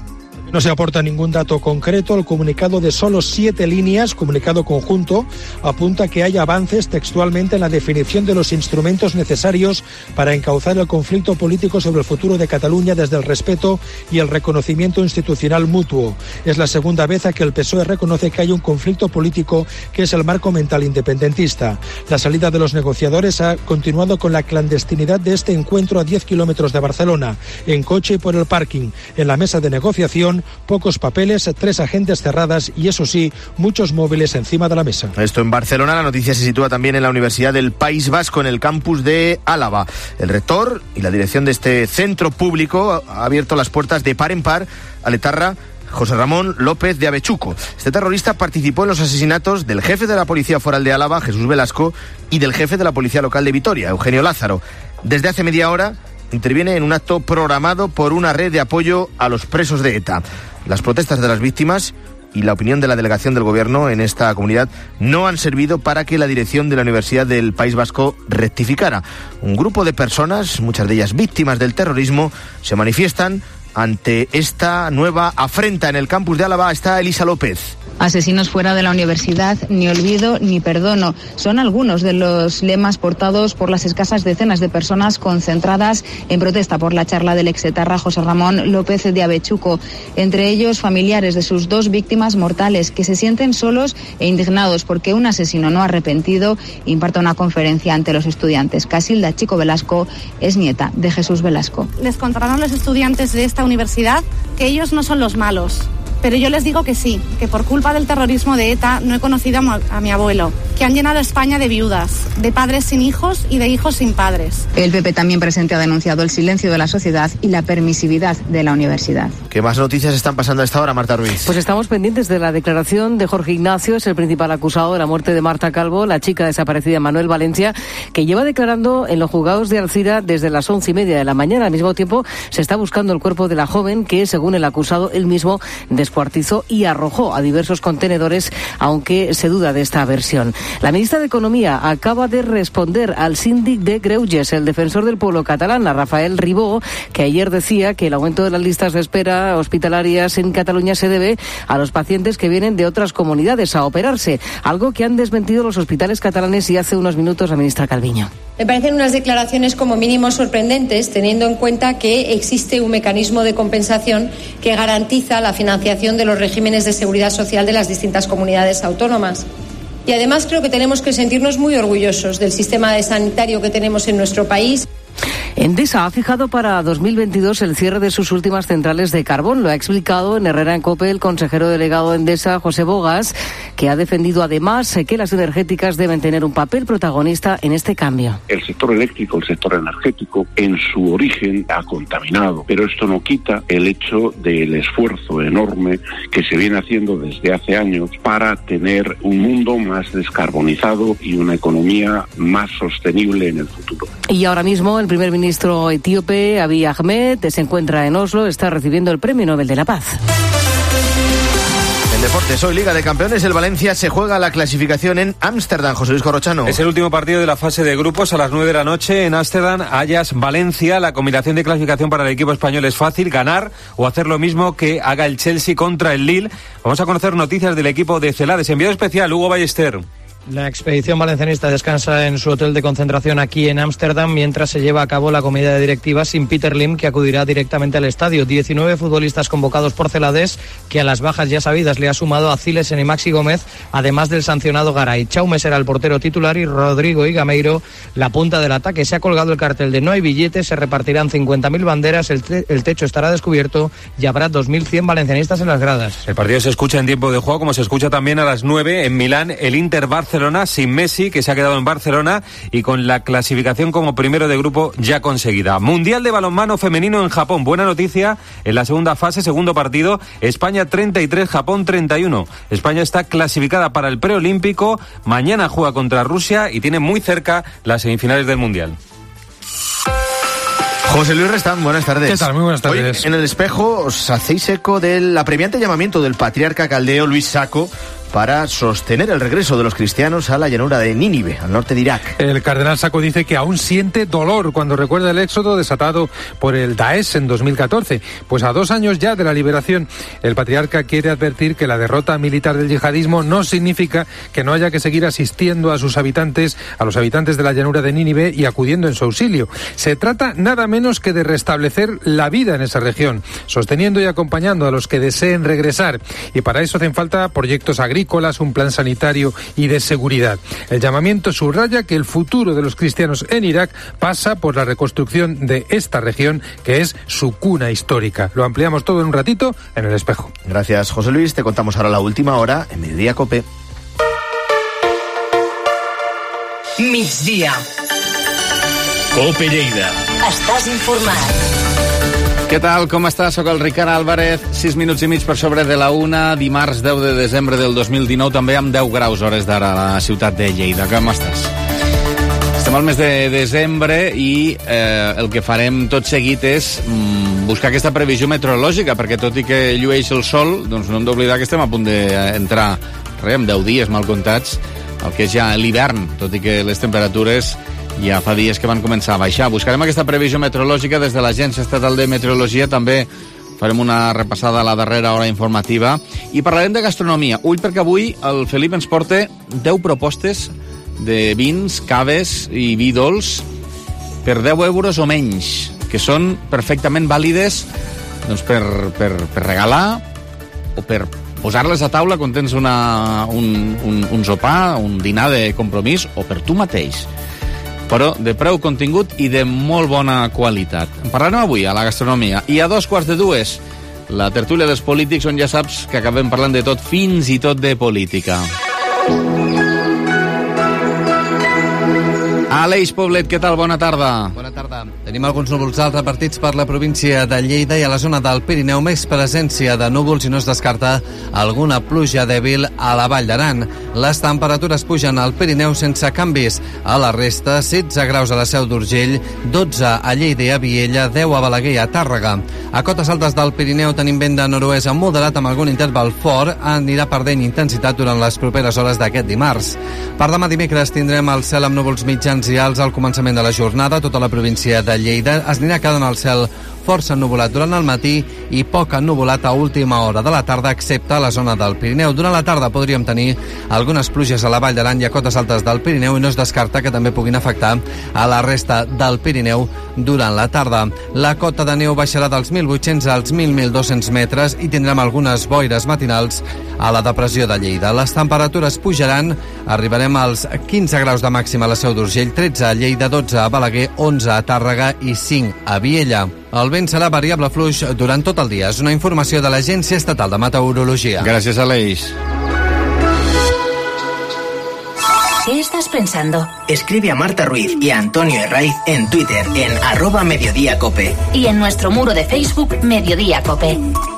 No se aporta ningún dato concreto. El comunicado de solo 7 líneas, comunicado conjunto, apunta que hay avances textualmente en la definición de los instrumentos necesarios para encauzar el conflicto político sobre el futuro de Cataluña desde el respeto y el reconocimiento institucional mutuo. Es la segunda vez a que el PSOE reconoce que hay un conflicto político que es el marco mental independentista. La salida de los negociadores ha continuado con la clandestinidad de este encuentro a 10 kilómetros de Barcelona, en coche y por el parking. En la mesa de negociación, pocos papeles, 3 agentes cerradas y, eso sí, muchos móviles encima de la mesa. Esto en Barcelona. La noticia se sitúa también en la Universidad del País Vasco, en el campus de Álava. El rector y la dirección de este centro público ha abierto las puertas de par en par al etarra José Ramón López de Avechuco. Este terrorista participó en los asesinatos del jefe de la Policía Foral de Álava, Jesús Velasco, y del jefe de la Policía Local de Vitoria, Eugenio Lázaro. Desde hace media hora interviene en un acto programado por una red de apoyo a los presos de ETA. Las protestas de las víctimas y la opinión de la delegación del gobierno en esta comunidad no han servido para que la dirección de la Universidad del País Vasco rectificara. Un grupo de personas, muchas de ellas víctimas del terrorismo, se manifiestan ante esta nueva afrenta. En el campus de Álava está Elisa López. Asesinos fuera de la universidad, ni olvido ni perdono. Son algunos de los lemas portados por las escasas decenas de personas concentradas en protesta por la charla del exetarra José Ramón López de Avechuco. Entre ellos, familiares de sus 2 víctimas mortales que se sienten solos e indignados porque un asesino no arrepentido imparta una conferencia ante los estudiantes. Casilda Chico Velasco es nieta de Jesús Velasco. Les contarán los estudiantes de esta universidad que ellos no son los malos. Pero yo les digo que sí, que por culpa del terrorismo de ETA no he conocido a mi abuelo, que han llenado España de viudas, de padres sin hijos y de hijos sin padres. El PP también presente ha denunciado el silencio de la sociedad y la permisividad de la universidad. ¿Qué más noticias están pasando a esta hora, Marta Ruiz? Pues estamos pendientes de la declaración de Jorge Ignacio, es el principal acusado de la muerte de Marta Calvo, la chica desaparecida Manuel Valencia, que lleva declarando en los juzgados de Alcira desde las 11:30 de la mañana. Al mismo tiempo se está buscando el cuerpo de la joven que, según el acusado, él mismo descuartizó y arrojó a diversos contenedores, aunque se duda de esta versión. La ministra de Economía acaba de responder al síndic de Greuges, el defensor del pueblo catalán, a Rafael Ribó, que ayer decía que el aumento de las listas de espera hospitalarias en Cataluña se debe a los pacientes que vienen de otras comunidades a operarse, algo que han desmentido los hospitales catalanes y hace unos minutos la ministra Calviño. Me parecen unas declaraciones como mínimo sorprendentes, teniendo en cuenta que existe un mecanismo de compensación que garantiza la financiación de los regímenes de seguridad social de las distintas comunidades autónomas. Y además creo que tenemos que sentirnos muy orgullosos del sistema sanitario que tenemos en nuestro país. Endesa ha fijado para 2022 el cierre de sus últimas centrales de carbón. Lo ha explicado en Herrera en COPE el consejero delegado de Endesa, José Bogas, que ha defendido además que las energéticas deben tener un papel protagonista en este cambio. El sector eléctrico, el sector energético, en su origen ha contaminado, pero esto no quita el hecho del esfuerzo enorme que se viene haciendo desde hace años para tener un mundo más descarbonizado y una economía más sostenible en el futuro. Y ahora mismo el primer ministro etíope, Abiy Ahmed, se encuentra en Oslo, está recibiendo el Premio Nobel de la Paz. En deportes, hoy Liga de Campeones, el Valencia se juega la clasificación en Ámsterdam. José Luis Corrochano. Es el último partido de la fase de grupos a las 9 de la noche en Ámsterdam. Ajax-Valencia. La combinación de clasificación para el equipo español es fácil: ganar o hacer lo mismo que haga el Chelsea contra el Lille. Vamos a conocer noticias del equipo de Celades. Enviado especial, Hugo Ballester. La expedición valencianista descansa en su hotel de concentración aquí en Ámsterdam mientras se lleva a cabo la comida de directivas sin Peter Lim, que acudirá directamente al estadio. 19 futbolistas convocados por Celades, que a las bajas ya sabidas le ha sumado a Cilesen y Maxi Gómez, además del sancionado Garay. Chaume será el portero titular y Rodrigo y Gameiro la punta del ataque. Se ha colgado el cartel de no hay billetes, se repartirán 50.000 banderas, el techo estará descubierto y habrá 2.100 valencianistas en las gradas. El partido se escucha en tiempo de juego, como se escucha también a las 9 en Milán, el Inter-Barcelona, sin Messi, que se ha quedado en Barcelona y con la clasificación como primero de grupo ya conseguida. Mundial de balonmano femenino en Japón. Buena noticia, en la segunda fase, segundo partido, España 33, Japón 31. España está clasificada para el preolímpico, mañana juega contra Rusia y tiene muy cerca las semifinales del Mundial. José Luis Restán, buenas tardes. ¿Qué tal? Muy buenas tardes. Hoy en El Espejo os hacéis eco del apremiante llamamiento del patriarca caldeo Luis Sacco para sostener el regreso de los cristianos a la llanura de Nínive, al norte de Irak. El cardenal Sacco dice que aún siente dolor cuando recuerda el éxodo desatado por el Daesh en 2014. Pues a 2 años ya de la liberación, el patriarca quiere advertir que la derrota militar del yihadismo no significa que no haya que seguir asistiendo a los habitantes de la llanura de Nínive y acudiendo en su auxilio. Se trata nada menos que de restablecer la vida en esa región, sosteniendo y acompañando a los que deseen regresar. Y para eso hacen falta proyectos agrícolas, un plan sanitario y de seguridad. El llamamiento subraya que el futuro de los cristianos en Irak pasa por la reconstrucción de esta región, que es su cuna histórica. Lo ampliamos todo en un ratito en El Espejo. Gracias, José Luis. Te contamos ahora la última hora en Mediodía Cope. Migdia. Cope Lleida. Estàs informat. Què tal, com estàs? Soc el Ricard Álvarez, 6 minuts i mig per sobre de la 1, dimarts 10 de desembre del 2019, també amb 10 graus hores d'ara a la ciutat de Lleida. Com estàs? Estem al mes de desembre i el que farem tot seguit és buscar aquesta previsió meteorològica, perquè tot i que llueix el sol, doncs no hem d'oblidar que estem a punt d'entrar en 10 dies mal comptats, el que és ja l'hivern, tot i que les temperatures ja fa dies que van començar a baixar. Buscarem aquesta previsió meteorològica des de l'Agència Estatal de Meteorologia. També farem una repassada a la darrera hora informativa i parlarem de gastronomia. Ull, perquè avui el Felip ens porta 10 propostes de vins, caves i vi dolç per 10 euros o menys, que són perfectament vàlides doncs, per regalar o per posar-les a taula quan tens un sopar, un dinar de compromís, o per tu mateix, però de preu contingut i de molt bona qualitat. En parlarem avui a la gastronomia. I a 2:45, la tertúlia dels polítics, on ja saps que acabem parlant de tot, fins i tot de política. Aleix Poblet, què tal? Bona tarda. Bona tarda. Tenim alguns núvols alts repartits per la província de Lleida i a la zona del Pirineu, més presència de núvols i no es descarta alguna pluja dèbil a la Vall d'Aran. Les temperatures pugen al Pirineu sense canvis. A la resta, 16 graus a la Seu d'Urgell, 12 a Lleida i a Viella, 10 a Balaguer i a Tàrrega. A cotes altes del Pirineu tenim vent de nord-oest moderat amb algun interval fort, anirà perdent intensitat durant les properes hores d'aquest dimarts. Per demà dimecres tindrem el cel amb núvols mitjans i alts al començament de la jornada. Tota la província de Lleida es anirà quedant el cel força ennuvolat durant el matí i poc ennuvolat a última hora de la tarda, excepte a la zona del Pirineu. Durant la tarda podríem tenir algunes pluges a la Vall d'Aran i a cotes altes del Pirineu, i no es descarta que també puguin afectar a la resta del Pirineu durant la tarda. La cota de neu baixarà dels 1.800 als 1.200 metres i tindrem algunes boires matinals a la depressió de Lleida. Les temperatures pujaran, arribarem als 15 graus de màxima a la Seu d'Urgell, 13 a Lleida, 12 a Balaguer, 11 a Tàrrega i 5 a Viella. El vent serà variable fluix durant tot el dia. És una informació de l'Agència Estatal de Meteorologia. Gràcies, Aleix. ¿Qué estás pensando? Escribe a Marta Ruiz y a Antonio Herraiz en Twitter en @mediodíacope. Y en nuestro muro de Facebook, Mediodía Cope.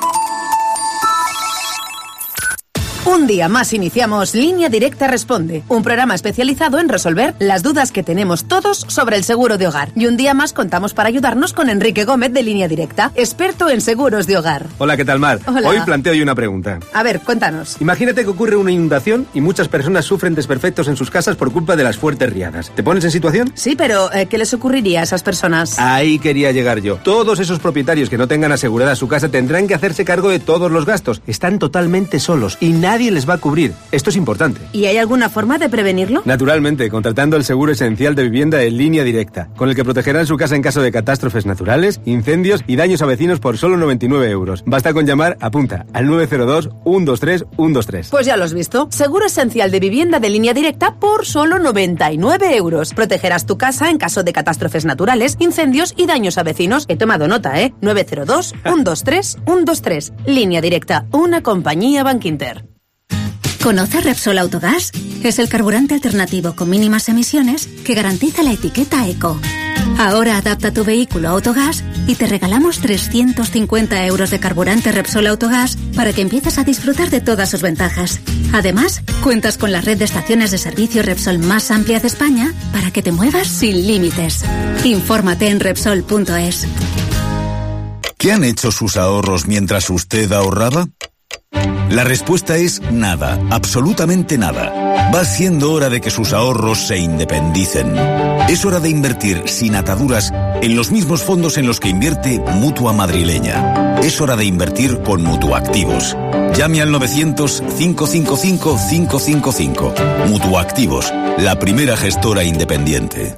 Un día más iniciamos Línea Directa Responde, un programa especializado en resolver las dudas que tenemos todos sobre el seguro de hogar. Y un día más contamos para ayudarnos con Enrique Gómez de Línea Directa, experto en seguros de hogar. Hola, ¿qué tal, Mar? Hola. Hoy planteo yo una pregunta. A ver, cuéntanos. Imagínate que ocurre una inundación y muchas personas sufren desperfectos en sus casas por culpa de las fuertes riadas. ¿Te pones en situación? Sí, pero ¿qué les ocurriría a esas personas? Ahí quería llegar yo. Todos esos propietarios que no tengan asegurada su casa tendrán que hacerse cargo de todos los gastos. Están totalmente solos y nadie les va a cubrir. Esto es importante. ¿Y hay alguna forma de prevenirlo? Naturalmente, contratando el seguro esencial de vivienda en Línea Directa, con el que protegerán su casa en caso de catástrofes naturales, incendios y daños a vecinos por solo 99 euros. Basta con llamar, apunta, al 902 123 123. Pues ya lo has visto. Seguro esencial de vivienda de Línea Directa por solo 99 euros. Protegerás tu casa en caso de catástrofes naturales, incendios y daños a vecinos. He tomado nota, 902 123 123. Línea Directa, una compañía Bankinter. ¿Conoces Repsol Autogás? Es el carburante alternativo con mínimas emisiones que garantiza la etiqueta Eco. Ahora adapta tu vehículo a Autogás y te regalamos 350 euros de carburante Repsol Autogás para que empieces a disfrutar de todas sus ventajas. Además, cuentas con la red de estaciones de servicio Repsol más amplia de España para que te muevas sin límites. Infórmate en Repsol.es. ¿Qué han hecho sus ahorros mientras usted ahorraba? La respuesta es nada, absolutamente nada. Va siendo hora de que sus ahorros se independicen. Es hora de invertir sin ataduras en los mismos fondos en los que invierte Mutua Madrileña. Es hora de invertir con Mutuactivos. Llame al 900-555-555. Mutuactivos, la primera gestora independiente.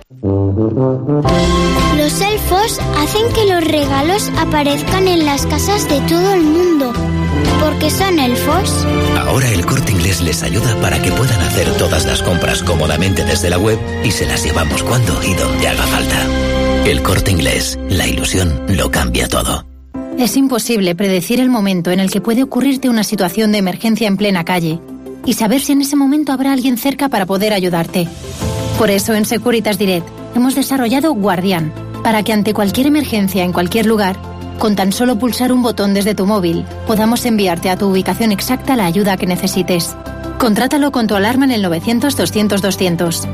Los elfos hacen que los regalos aparezcan en las casas de todo el mundo. ¿Por qué son elfos? Ahora el Corte Inglés les ayuda para que puedan hacer todas las compras cómodamente desde la web y se las llevamos cuando y donde haga falta. El Corte Inglés, la ilusión lo cambia todo. Es imposible predecir el momento en el que puede ocurrirte una situación de emergencia en plena calle y saber si en ese momento habrá alguien cerca para poder ayudarte. Por eso en Securitas Direct hemos desarrollado Guardián, para que ante cualquier emergencia en cualquier lugar, con tan solo pulsar un botón desde tu móvil, podamos enviarte a tu ubicación exacta la ayuda que necesites. Contrátalo con tu alarma en el 900-200-200.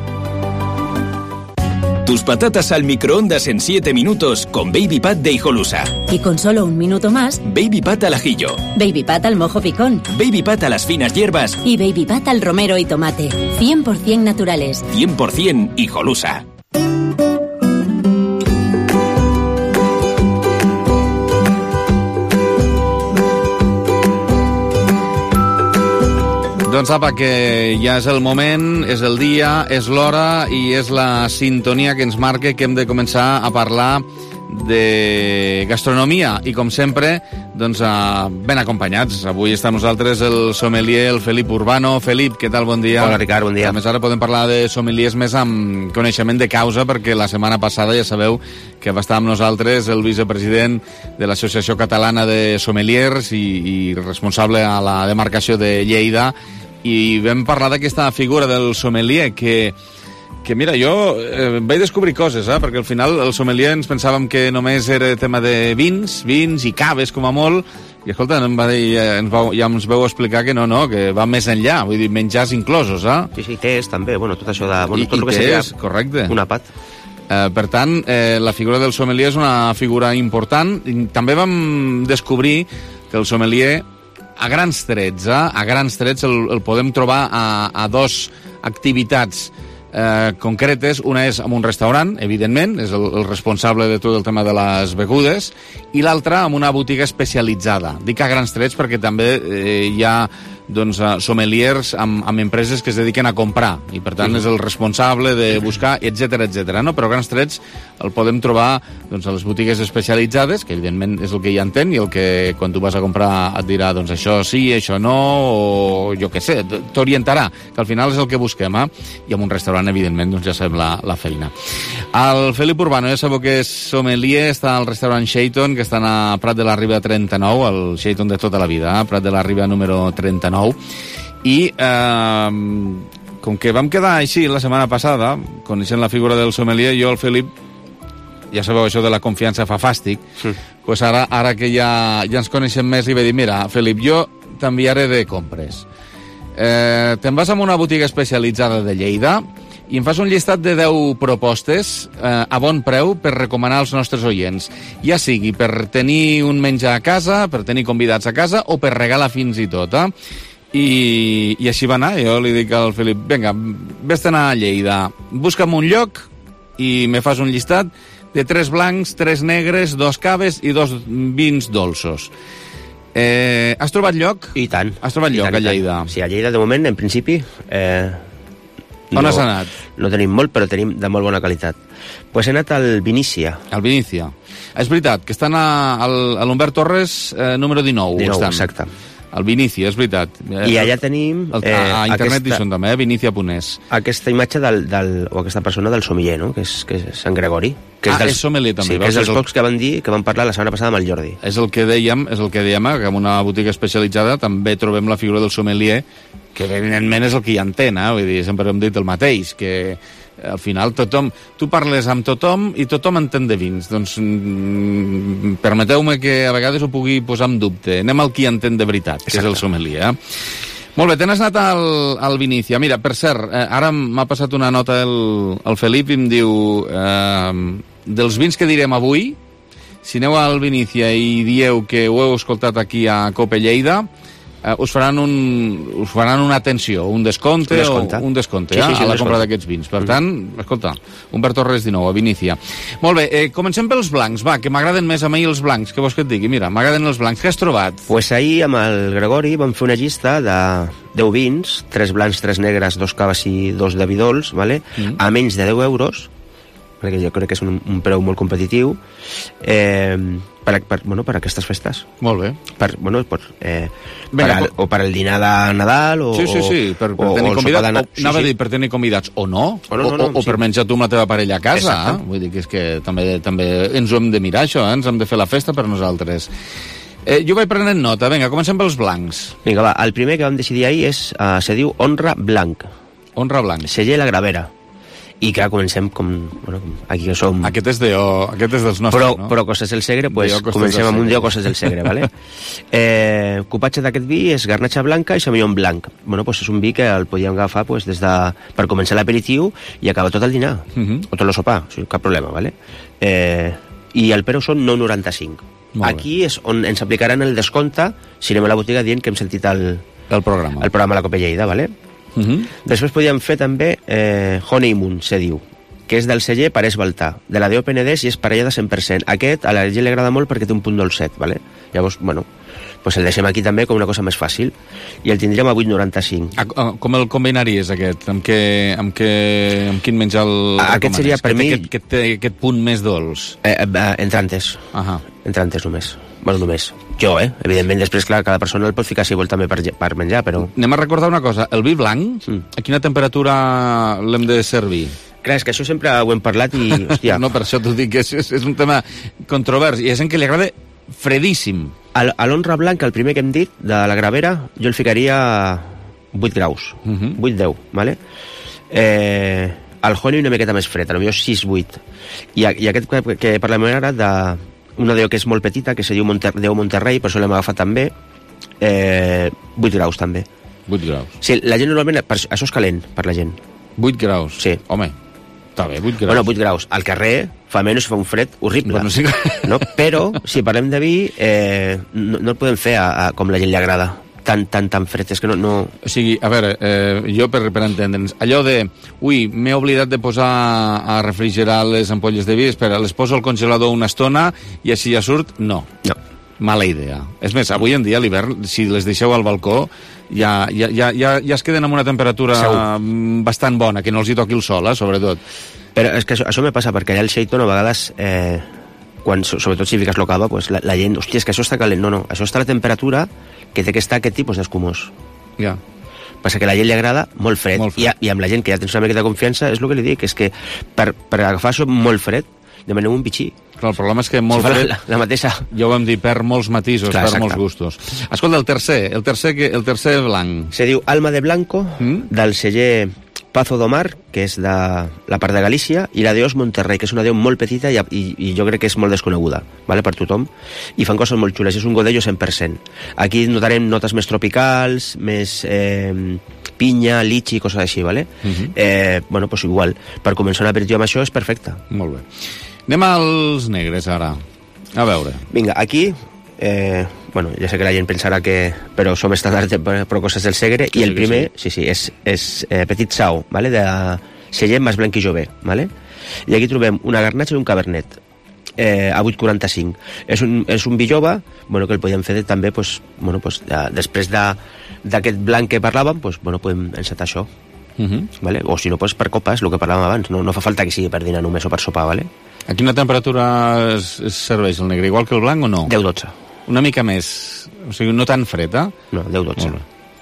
Tus patatas al microondas en 7 minutos con Baby Pat de Hijolusa. Y con solo un minuto más, Baby Pat al ajillo. Baby Pat al mojo picón. Baby Pat a las finas hierbas. Y Baby Pat al romero y tomate. 100% naturales. 100% Hijolusa. Doncs apa, que ja és el moment, és el dia, és l'hora i és la sintonia que ens marca que hem de començar a parlar de gastronomia i com sempre doncs ben acompanyats. Avui està amb nosaltres el sommelier, el Felip Urbano. Felip, què tal? Bon dia. Hola Ricard, bon dia. A més ara podem parlar de sommeliers més amb coneixement de causa, perquè la setmana passada ja sabeu que va estar amb nosaltres el vicepresident de l'Associació Catalana de Sommeliers i responsable a la demarcació de Lleida, i vam parlar d'aquesta figura del sommelier que mira, jo vaig descobrir coses, perquè al final el sommelier ens pensàvem que només era tema de vins i caves com a molt, i escolta, ja ens vau explicar que no, que va més enllà, vull dir, menjars inclosos, Sí, tés també, tot això de... tot el que tés, correcte. Un àpat. Per tant, la figura del sommelier és una figura important. També vam descobrir que el sommelier a grans trets el podem trobar a dos activitats concretes. Una és amb un restaurant, evidentment, és el responsable de tot el tema de les begudes, i l'altra amb una botiga especialitzada. Dic a grans trets perquè també hi ha sommeliers amb empreses que es dediquen a comprar, i per tant és el responsable de buscar, etc etc. No? Però a grans trets el podem trobar a les botigues especialitzades, que evidentment és el que hi entén, i el que quan tu vas a comprar et dirà això sí, això no, o jo què sé, t'orientarà, que al final és el que busquem, i amb un restaurant evidentment ja sabem la feina. El Felip Urbano, ja sabeu que és sommelier, està al restaurant Shaiton, que està a Prat de la Riba 39, el Shaiton de tota la vida, Prat de la Riba número 39, i com que vam quedar així la setmana passada, coneixent la figura del sommelier, jo el Felip, ja sabeu, això de la confiança fa fàstic, pues ara que ja ens coneixem més, li vaig dir, mira, Felip, jo t'enviaré de compres. Te'n vas a una botiga especialitzada de Lleida i em fas un llistat de 10 propostes a bon preu per recomanar als nostres oients, ja sigui per tenir un menjar a casa, per tenir convidats a casa o per regalar fins i tot, I així va anar. Jo li dic al Felip, vinga, vés-te'n a Lleida, busca'm un lloc i me fas un llistat de 3 blancs, 3 negres, 2 caves i 2 vins dolços. Has trobat lloc? I tant. Has trobat lloc a Lleida? Sí, a Lleida, de moment, en principi... On has anat? No tenim molt, però tenim de molt bona qualitat. Pues he anat al Vinícia. Al Vinícia. És veritat, que estan a l'Humbert Torres número 19. 19, exacte. Al Vinícia, és veritat. I allà tenim... A internet hi són també, Vinícia.es. Aquesta imatge o aquesta persona del sommelier, no? Que és Sant Gregori. Que és sommelier també. Sí, que és dels pocs que van dir, que van parlar la setmana passada amb el Jordi. És el que dèiem, que en una botiga especialitzada també trobem la figura del sommelier, que evidentment és el que hi entén, vull dir, sempre hem dit el mateix, que al final tu parles amb tothom i tothom entén de vins. Doncs permeteu-me que a vegades ho pugui posar en dubte. Anem al qui entén de veritat, que és el sommelier. Molt bé, te n'has anat al Vinícia. Mira, per cert, ara m'ha passat una nota el Felip i em diu dels vins que direm avui, si aneu al Vinícia i dieu que ho heu escoltat aquí a Cope Lleida, us faran una atenció, un descompte a la compra d'aquests vins. Per tant, escolta, Humbert Torres 19, a Vinícia. Molt bé, comencem pels blancs, va, que m'agraden més a mi els blancs. Què vols que et digui? Mira, m'agraden els blancs. Què has trobat? Pues ahir amb el Gregori vam fer una llista de 10 vins, 3 blancs, 3 negres, 2 caves i 2 de vidols, vale? A menys de 10 euros, perquè jo crec que és un preu molt competitiu, per aquestes festes. Molt bé. O per el dinar de Nadal, o per tenir convidats, anava a dir per tenir convidats o no, o per menjar tu amb la teva parella a casa. Vull dir que és que també ens ho hem de mirar, això, ens hem de fer la festa per nosaltres. Jo vaig prenent nota. Vinga, comencem pels blancs. Vinga, va, el primer que vam decidir ahir se diu Honra Blanc. Honra Blanc. Celler La Gravera. I clar, comencem com aquí que som... Aquest és dels nostres, no? Però Coses del Segre, pues comencem amb un Déu Coses del Segre, vale? Cupatge d'aquest vi és Garnatxa Blanca i Semillon Blanc. Pues és un vi que el podíem agafar per començar l'aperitiu i acabar tot el dinar, o tot el sopar, cap problema, vale? I el preu són 9,95. Aquí és on ens aplicaran el descompte si anem a la botiga dient que hem sentit el programa a la Copa Lleida, vale? Després podíem fer també Honeymoon, se diu, que és del celler Parés Baltà, de la D.O. Penedès i és parellada 100%. Aquest a la gent li agrada molt perquè té un punt dolcet, vale? Llavors, pues el deixem aquí també com una cosa més fàcil i el tindríem a 8,95. Com el combinaries aquest? Amb quin menjar el aquest seria per mi... Aquest punt més dolç? Entrantes. Entrantes només. Només. Jo, evidentment, després, clar, cada persona el pot ficar si vol també per menjar, però... Anem a recordar una cosa. El vi blanc, a quina temperatura l'hem de servir? Clar, és que això sempre ho hem parlat i... Hòstia. No, per això t'ho dic, que és un tema controvers. I és en què li agrada fredíssim. A l'Honra Blanc, el primer que hem dit, de la Gravera, jo el ficaria 8 graus. 8-10, vale? El Honey una miqueta més fred, potser 6-8. I aquest que parlem ara de... Una DO que és molt petita, que se diu DO Monterrey, per això l'hem agafat també, 8 graus també. 8 graus. Sí, la gent normalment... Això és calent per la gent. 8 graus? Sí. Home, està bé, 8 graus. Bueno, 8 graus. Al carrer fa menys, fa un fred horrible. Bueno, sí. No? Però, si parlem de vi, no el podem fer com la gent li agrada. tan fred, és que no... O sigui, a veure, jo per entendre'ns, allò de, m'he oblidat de posar a refrigerar les ampolles de vi, espera, les poso al congelador una estona i així ja surt, no. Mala idea. És més, avui en dia, a l'hivern, si les deixeu al balcó, ja es queden amb una temperatura bastant bona, que no els hi toqui el sol, sobretot. Però és que això me passa, perquè allà al Shaiton a vegades... sobretot si fiques l'ocava, pues, la gent, hòstia, és que això està calent. No, això està a la temperatura que té que estar aquest tipus d'escumós. Ja. Passa que a la gent li agrada molt fred. I amb la gent que ja tens una mica de confiança, és el que li dic, és que per agafar això molt fred, demanem un bitxí. Clar, el problema és que molt fred... La mateixa. Ja ho vam dir, per molts matisos, per molts gustos. Escolta, el tercer blanc. Se diu Alma de Blanco, del celler Pazo d'Omar, que és de la part de Galícia, i la Deos Monterrey, que és una deu molt petita i jo crec que és molt desconeguda, vale, per tothom, i fan coses molt xules, és un godello 100%. Aquí notarem notes més tropicals, més pinya, litxi, coses així, vale? Bueno, pues igual, per començar un aperitiu amb això és perfecte. Molt bé. Anem als negres, ara. A veure. Vinga, aquí... bueno, ja sé que la gent pensarà que... Però som estàndards per coses del Segre, i el primer, sí, és Petit Sau, vale? De celler Mas Blanc i Jové, vale? I aquí trobem una garnatxa i un cabernet, a 8,45. És un vi jove, bueno, que el podem fer també, pues, bueno, pues, després d'aquest blanc que parlàvem, pues, bueno, podem encetar això. Vale? O si no, pues, per copes, el que parlàvem abans. No fa falta que sigui per dinar només o per sopar, vale? A quina temperatura es serveix el negre? Igual que el blanc o no? 10-12. Una mica més, o sigui, no tan fred, No, 10-12.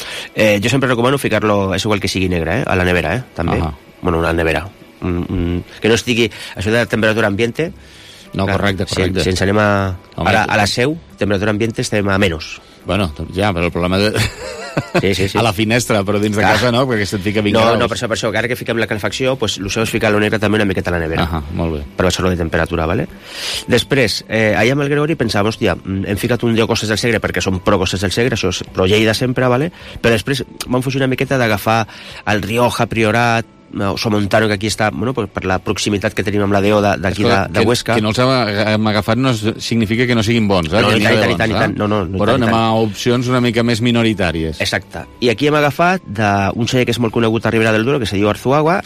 Jo sempre recomano ficar-lo, és igual que sigui negre, a la nevera, també. Bueno, una nevera. Que no estigui... Això de temperatura ambiente... No, correcte. Si ens anem ara a la seu, temperatura ambiente, estem a menys. Bueno, ja, però el problema de... Sí. A la finestra, però dins de casa no, perquè se't fica 20 graus. No, per això, que ara que fiquem la calefacció, pues, el seu és ficar-lo negre també una miqueta a la nevera. Molt bé. Per baixar-lo de temperatura, vale? Després, allà amb el Gregori pensàvem, hòstia, hem ficat un 10 coses del Segre perquè són pro coses del Segre, això és pro Lleida sempre, vale? Però després vam fugir una miqueta d'agafar el Rioja, Priorat, Somontano, que aquí està, bueno, per la proximitat que tenim amb la DO d'aquí de Huesca. Que no els hem agafat no significa que no siguin bons, No, i tant. Però anem a opcions una mica més minoritàries. Exacte. I aquí hem agafat un celler que és molt conegut a Ribera del Duero, que se diu Arzuaga,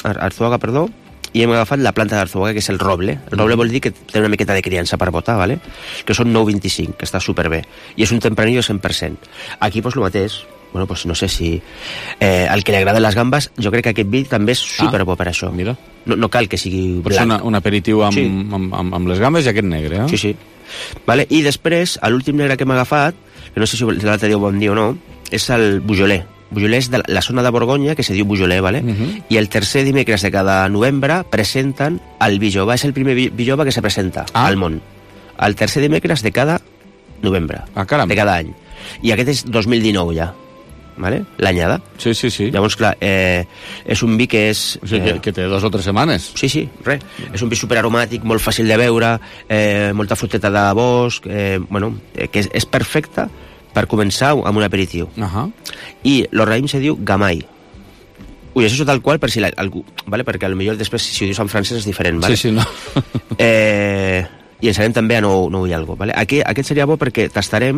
i hem agafat la planta d'Arzuaga, que és el roble. El roble vol dir que té una miqueta de criança per botar, vale? Que són 9,25, que està superbé. I és un tempranillo 100%. Aquí, pues, el mateix. Bueno, pues no sé si... al que li agraden les gambes, jo crec que aquest vi també és superbo per això. Mira. No cal que sigui blanc. Però és un aperitiu amb les gambes i aquest negre, Sí. Vale? I després, l'últim negre que hem agafat, que no sé si l'altre dia ho vam dir o no, és el Beaujolais. Beaujolais és de la zona de Borgonya, que se diu Beaujolais, vale? I el tercer dimecres de cada novembre presenten el vi jove. És el primer vi jove que se presenta al món. El tercer dimecres de cada novembre. De cada any. I aquest és 2019 ja. Vale? L'anyada. Sí. Llavors, clar, és un vi que és... O sigui, que té 2 o 3 setmanes. Sí, res. És un vi superaromàtic, molt fàcil de beure, molta fruteta de bosc, bueno, que és perfecte per començar amb un aperitiu. I el raïm se diu Gamay. Això tal qual, per si algú... Vale? Perquè potser després, si ho dius en francès, és diferent. Vale? Sí, no. I ens anem també a nou i algo. Vale? Aquest seria bo perquè tastarem,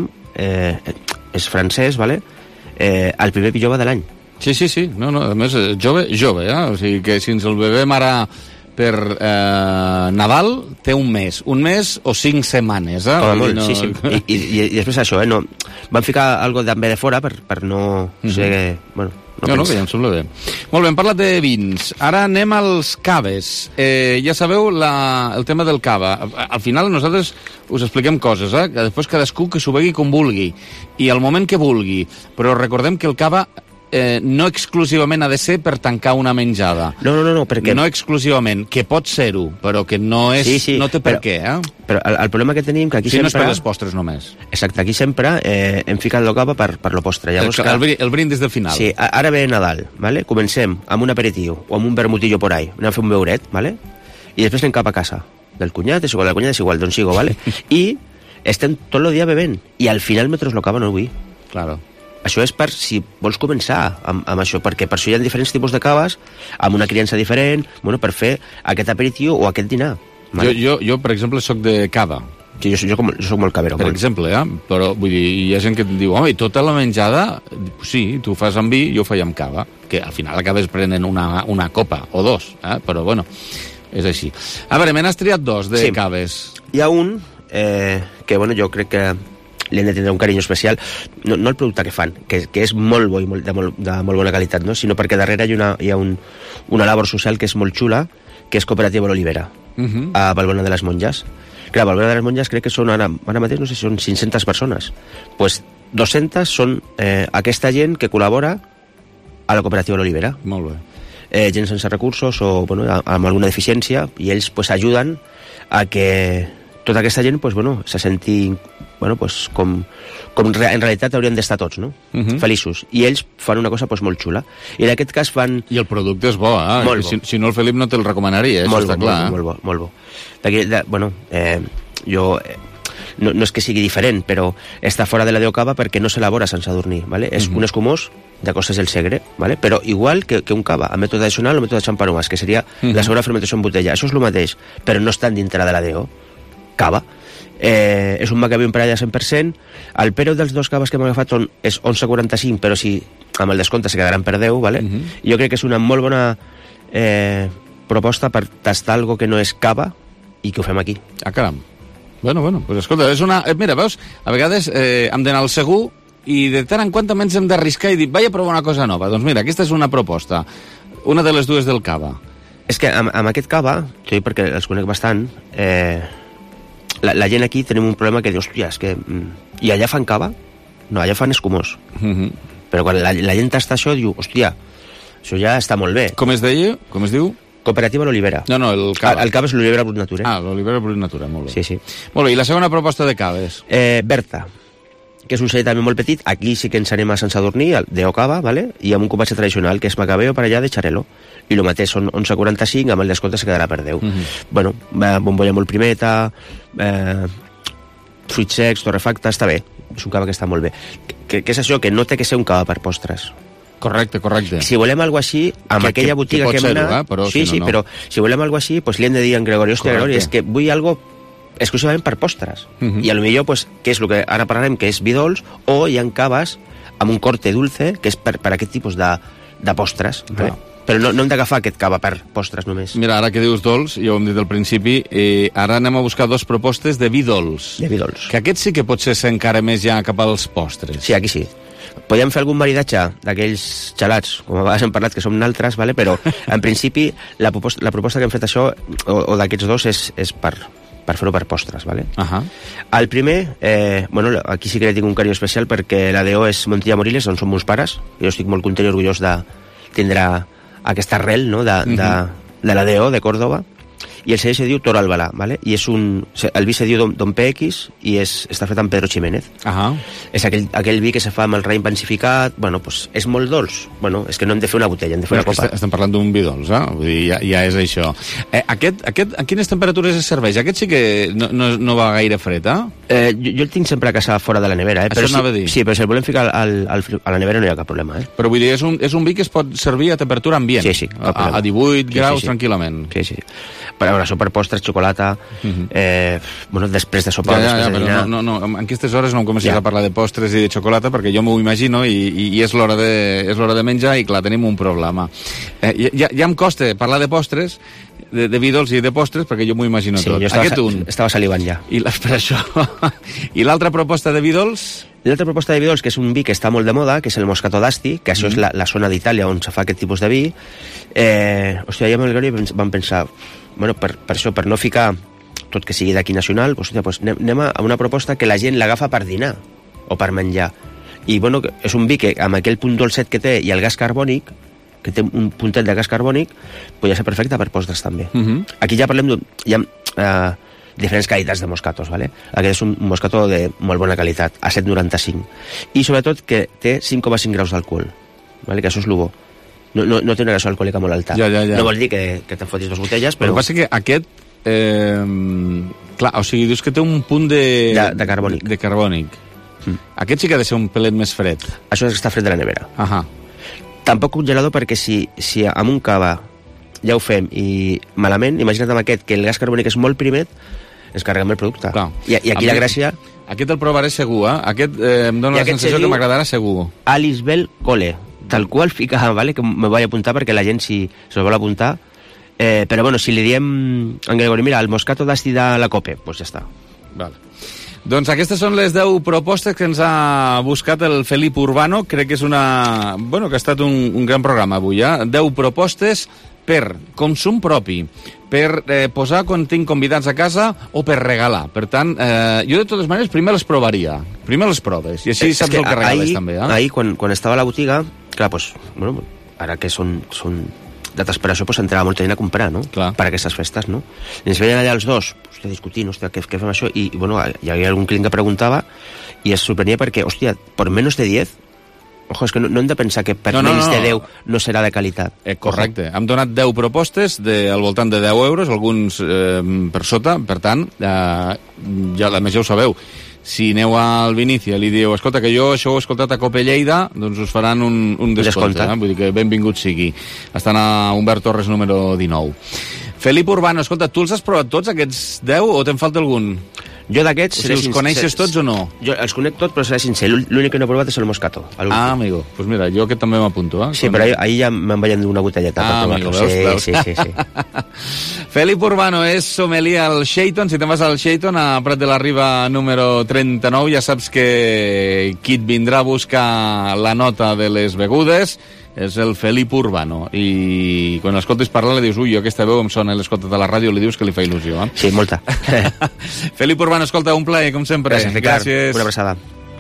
és francès, vale? El primer vi jove de l'any. Sí. No, a més, jove, O sigui que si ens el bevem ara per Nadal, té un mes o 5 setmanes. Molt, sí. I després això, no... Vam ficar algo també de fora per no ser... Bueno, que ja em sembla bé. Molt bé, hem parlat de vins. Ara anem als caves. Ja sabeu el tema del cava. Al final nosaltres us expliquem coses, que després cadascú que s'ho begui com vulgui i al moment que vulgui. Però recordem que el cava no exclusivament ha de ser per tancar una menjada. No, perquè... No exclusivament, que pot ser-ho, però que no és... Sí, no té per què, Però el problema que tenim que aquí sempre... no és per les postres només. Exacte, aquí sempre hem ficat el cava per lo postre. Llavors, el brindis del final. Sí, ara ve Nadal, vale? Comencem amb un aperitiu o amb un vermutillo por ahí, anem a fer un beuret, vale? I després anem cap a casa. Del cunyat és igual, d'on sigo, vale? I estem tot el dia bevent. I al final mentre lo cava no ho vull. Claro. Això és per si vols començar amb això, perquè per això hi ha diferents tipus de caves, amb una criança diferent, bueno, per fer aquest aperitiu o aquest dinar. Vale? Jo per exemple, sóc de cava. Sí, jo soc molt cavero. Per exemple, però vull dir, hi ha gent que et diu, home, i tota la menjada, sí, tu fas amb vi, jo ho faig amb cava, que al final acabes prenent una copa o dos, però bueno, és així. A veure, me n'has triat dos de caves. Hi ha un que, bueno, jo crec que li hem de tindre un carinyo especial, no el producte que fan, que és molt bo i de molt bona qualitat, no? Sinó perquè darrere hi ha una labor social que és molt xula, que és Cooperativa l'Olivera, a Valbona de les Monges. Clar, a Valbona de les Monges crec que són ara mateix, no sé si són 500 persones. Pues 200 són aquesta gent que col·labora a la Cooperativa l'Olivera. Molt bé. Gent sense recursos o bueno, amb alguna deficiència, i ells pues, ajuden a que tota aquesta gent pues, bueno, se senti bueno, pues, com en realitat haurien d'estar tots, no? Feliços. I ells fan una cosa pues, molt xula. I en aquest cas fan... I el producte és bo, Molt bo. Si no el Felip no te'l recomanaria, això està clar. Molt bo. Bueno, jo... No és que sigui diferent, però està fora de la DO Cava perquè no s'elabora sense adornir, ¿vale? És un escumós de Costes del Segre, ¿vale? Però igual que un cava, a mètode tradicional o mètode Champanovas, que seria la segona fermentació en botella. Això és el mateix, però no estan dintre de la DO Cava. És un Macabeo Imparella 100%. El preu dels dos caves que hem agafat és 11,45, però si amb el descompte se quedaran per 10, ¿vale? Jo crec que és una molt bona proposta per tastar algo que no és cava i que ho fem aquí. Caram. Bueno, pues escolta, és una... Mira, veus, a vegades hem d'anar al segur i de tant en quant també ens hem d'arriscar i dir, vaig a provar una cosa nova. Doncs mira, aquesta és una proposta, una de les dues del cava. És que amb aquest cava, sí, perquè els conec bastant, la gent aquí tenim un problema que diu, hòstia, és que... I allà fan cava? No, allà fan escumós. Però quan la gent tasta això, diu, hòstia, això ja està molt bé. Com es deia? Com es diu? Cooperativa l'Olivera. No, el cava. El cava és l'Olivera Brut Natura. L'Olivera Brut Natura, molt bé. Sí. Molt bé, i la segona proposta de caves? Berta, que és un celler també molt petit. Aquí sí que ens anem a Sant Sadurní, de Ocava, ¿vale? I amb un cupatge tradicional, que és Macabeo per allà de Xarelo. I el mateix, són 11,45, amb el descompte se quedarà per 10. Bueno, bombolla molt primeta, fruits secs, torrefacta, està bé. És un cava que està molt bé. Que és això, que no té que ser un cava per postres. Correcte. Si volem alguna cosa així, amb aquella botiga que hem anat... Però sí, si no, però si volem alguna cosa així, pues, li hem de dir a en Gregori, hòstia, Gregori, és que vull algo exclusivament per postres. I a lo millor, pues, què és el que ara parlarem, que és vi dolç, o hi ha caves amb un corte dulce, que és per aquest tipus de postres. Vale? Però no hem d'agafar aquest cava per postres només. Mira, ara que dius dolç, ja ho hem dit al principi, ara anem a buscar dos propostes de vi dolç. De vi dolç. Que aquest sí que potser s'encara més ja cap als postres. Sí, aquí sí. Podríem fer algun maridatge d'aquells gelats, com a vegades hem parlat, que som naltres, ¿vale? Però en principi la proposta que hem fet això, o d'aquests dos, és per fer-ho per postres, ¿vale? El primer, bueno, aquí sí que tinc un carinyo especial perquè la DO és Montilla Moriles, on som meus pares. Jo estic molt content i orgullós de tindre aquesta arrel, no?, de la DO de Córdoba. I el celler se diu Toro Albalà, ¿vale? I és el vi se diu Don PX i està fet amb Pedro Ximénez. És aquell vi que se fa amb el raïm pansificat. Bueno, pues és molt dolç. Bueno, és que no hem de fer una botella, hem de fer una copa. Estem parlant d'un vi dolç, Vull dir, ja és això. Aquest, a quines temperatures es serveix? Aquest sí que no va gaire fred, Jo el tinc sempre a casa fora de la nevera, Això anava a dir. Sí, però si el volem ficar a la nevera no hi ha cap problema, Però vull dir, és un vi que es pot servir a temperatura ambient. Sí. A 18 graus, tranquil·lament. Sí. Per veure, això per postres, xocolata, bueno, després de sopar, després de dinar... No, en aquestes hores no em comencis a parlar de postres i de xocolata, perquè jo m'ho imagino i és l'hora de menjar i, clar, tenim un problema. Ja em costa parlar de postres, de vi dolç i de postres, perquè jo m'ho imagino tot. Jo estava salivant ja. Per això. I l'altra proposta de vi dolç? L'altra proposta de vi dolç, que és un vi que està molt de moda, que és el Moscato d'Asti, que això és la zona d'Itàlia on se fa aquest tipus de vi. Hòstia, ja amb el Gregori vam pensar, bueno, per això, per no ficar tot que sigui d'aquí nacional, pues anem a una proposta que la gent l'agafa per dinar o per menjar. I, bueno, és un vi que amb aquell punt dolcet que té i el gas carbònic, que té un puntet de gas carbònic, podria ser perfecte per postres també. Aquí ja parlem diferents qualitats de moscatos, ¿vale? Aquest és un moscato de molt bona qualitat, a 7,95. I sobretot que té 5,5 graus d'alcohol, ¿vale? Que això és el bo. No té una grasa alcohòlica molt alta. No vol dir que te'n fotis dues botelles, però... El que passa que aquest... clar, o sigui, dius que té un punt de carbònic. Aquest sí que ha de ser un pelet més fred. Això està fred de la nevera. Tampoc congelador, perquè si amb un cava ja ho fem i malament, imagina't amb aquest, que el gas carbònic és molt primet, ens carreguem el producte. Clar. I aquí la gràcia... Aquest el provaré segur, Aquest em dona la sensació que m'agradarà segur. Alice Bell Cole, tal qual fica, ¿vale? Que me vaig a apuntar perquè la gent si se vol apuntar. Però bueno, si li diem en Gregori, mira, el Moscato d'Asti de la Cope, doncs ja està. Vale. Doncs aquestes són les 10 propostes que ens ha buscat el Felip Urbano. Crec que és una... Bueno, que ha estat un gran programa avui, 10 propostes per consum propi, per posar quan tinc convidats a casa o per regalar. Per tant, jo de totes maneres primer les provaria. Primer les proves, i així saps el que regales també. Ahir, quan estava a la botiga, clar, pues, bueno, ara que són dates per això, pues entrava molta gent a comprar, no? Clar. Per aquestes festes, no? I ens veien allà els dos, hòstia, discutint, hòstia, què fem això? I, bueno, hi havia algun client que preguntava i es sorprenia perquè, hòstia, per menys de 10, ojo, és que no hem de pensar que per menys de 10 no serà de qualitat. Correcte. Hem donat 10 propostes al voltant de 10 euros, alguns per sota, per tant, ja ho sabeu. Si aneu al Vinícia i li dieu, escolta, que jo això ho he escoltat a Cope Lleida, doncs us faran un descompte. Vull dir que benvingut sigui. Estan a Humbert Torres número 19. Felip Urbano, escolta, tu els has provat tots, aquests 10, o te'n falta algun? Jo d'aquests... O sigui, els coneixes tots o no? Jo els conec tots, però serà sincer. L'únic que no he provat és el Moscato. Amigo. Pues mira, jo aquest també m'apunto. Sí, però ahir ja me'n vaig endur una botelleta. Amigo, veus? Sí. Felip Urbano és sommelier al Shaiton. Si te'n vas al Shaiton, a Prat de la Riba número 39, ja saps que qui et vindrà a buscar la nota de les begudes és el Felip Urbano, i quan l'escoltes parlar li dius, ui, aquesta veu em sona, l'escoltes a la ràdio, li dius que li fa il·lusió. Sí, molta. Felip Urbano, escolta, un plaer, com sempre. Gràcies, Ricard. Una abraçada.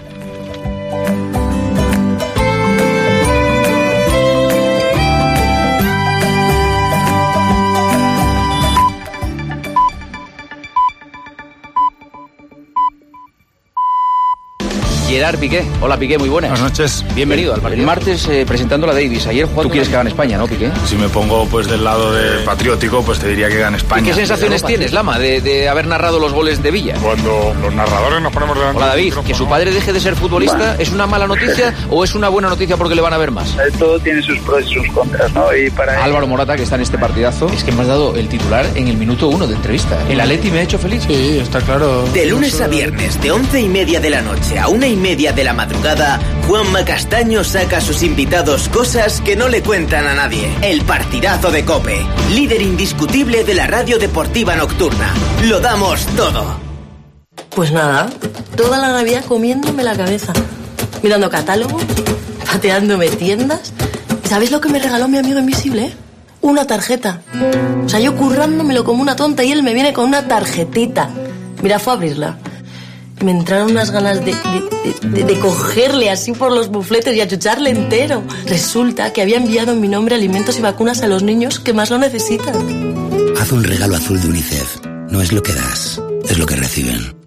Gerard Piqué. Hola, Piqué, muy buenas. Buenas noches. Bienvenido al partido. El martes presentando la Davis. Ayer jugando... Tú quieres que gane España, ¿no, Piqué? Si me pongo pues del lado del patriótico, pues te diría que gane España. ¿Y qué sensaciones tienes, Lama, de haber narrado los goles de Villa? Cuando los narradores nos ponemos delante... Hola, David. ¿Que su padre deje de ser futbolista es una mala noticia o es una buena noticia porque le van a ver más? Todo tiene sus pros y sus contras, ¿no? Y para Álvaro Morata, que está en este partidazo. Es que me has dado el titular en el minuto 1 de entrevista. ¿El Atleti me ha hecho feliz? Sí, está claro. De lunes a viernes, de 11:30 de la noche a 1:30 de la madrugada, Juanma Castaño saca a sus invitados cosas que no le cuentan a nadie. El partidazo de COPE, líder indiscutible de la radio deportiva nocturna. Lo damos todo. Pues nada, toda la Navidad comiéndome la cabeza, mirando catálogo, pateándome tiendas. ¿Sabéis lo que me regaló mi amigo invisible? Una tarjeta. O sea, yo currándomelo como una tonta y él me viene con una tarjetita. Mira, fue a abrirla. Me entraron unas ganas de cogerle así por los bufletes y achucharle entero. Resulta que había enviado en mi nombre alimentos y vacunas a los niños que más lo necesitan. Haz un regalo azul de UNICEF. No es lo que das, es lo que reciben.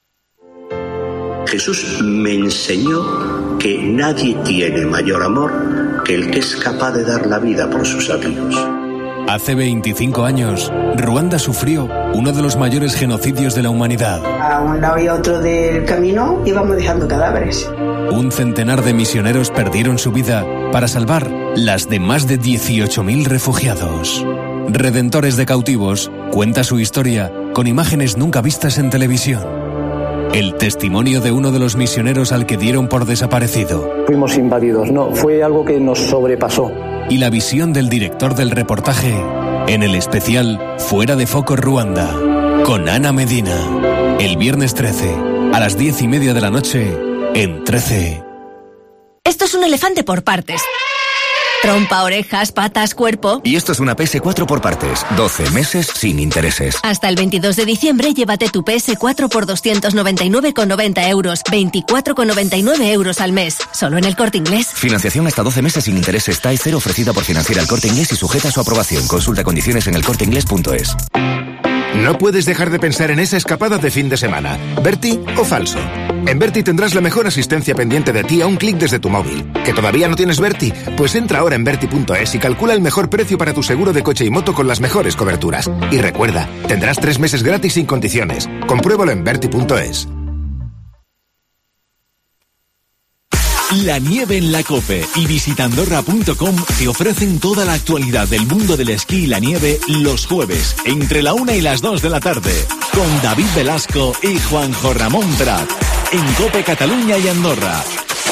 Jesús me enseñó que nadie tiene mayor amor que el que es capaz de dar la vida por sus amigos. Hace 25 años, Ruanda sufrió uno de los mayores genocidios de la humanidad. A un lado y a otro del camino íbamos dejando cadáveres. Un centenar de misioneros perdieron su vida para salvar las de más de 18.000 refugiados. Redentores de cautivos cuenta su historia con imágenes nunca vistas en televisión. El testimonio de uno de los misioneros al que dieron por desaparecido. Fuimos invadidos, no, fue algo que nos sobrepasó. Y la visión del director del reportaje en el especial Fuera de Foco Ruanda, con Ana Medina. El viernes 13, a las 10:30 de la noche, en 13. Esto es un elefante por partes. Trompa, orejas, patas, cuerpo. Y esto es una PS4 por partes. 12 meses sin intereses. Hasta el 22 de diciembre llévate tu PS4 por 299,90 euros. 24,99 euros al mes. Solo en el Corte Inglés. Financiación hasta 12 meses sin intereses. TAE 0 ofrecida por Financiera El Corte Inglés y sujeta a su aprobación. Consulta condiciones en elcorteinglés.es. No puedes dejar de pensar en esa escapada de fin de semana. ¿Berti o falso? En Berti tendrás la mejor asistencia pendiente de ti a un clic desde tu móvil. ¿Que todavía no tienes Berti? Pues entra ahora en Berti.es y calcula el mejor precio para tu seguro de coche y moto con las mejores coberturas. Y recuerda, tendrás 3 meses gratis sin condiciones. Compruébalo en Berti.es. La nieve en la COPE y visitandorra.com te ofrecen toda la actualidad del mundo del esquí y la nieve los jueves, entre la 1 y las 2 de la tarde, con David Velasco y Juanjo Ramón Prat, en COPE Catalunya i Andorra.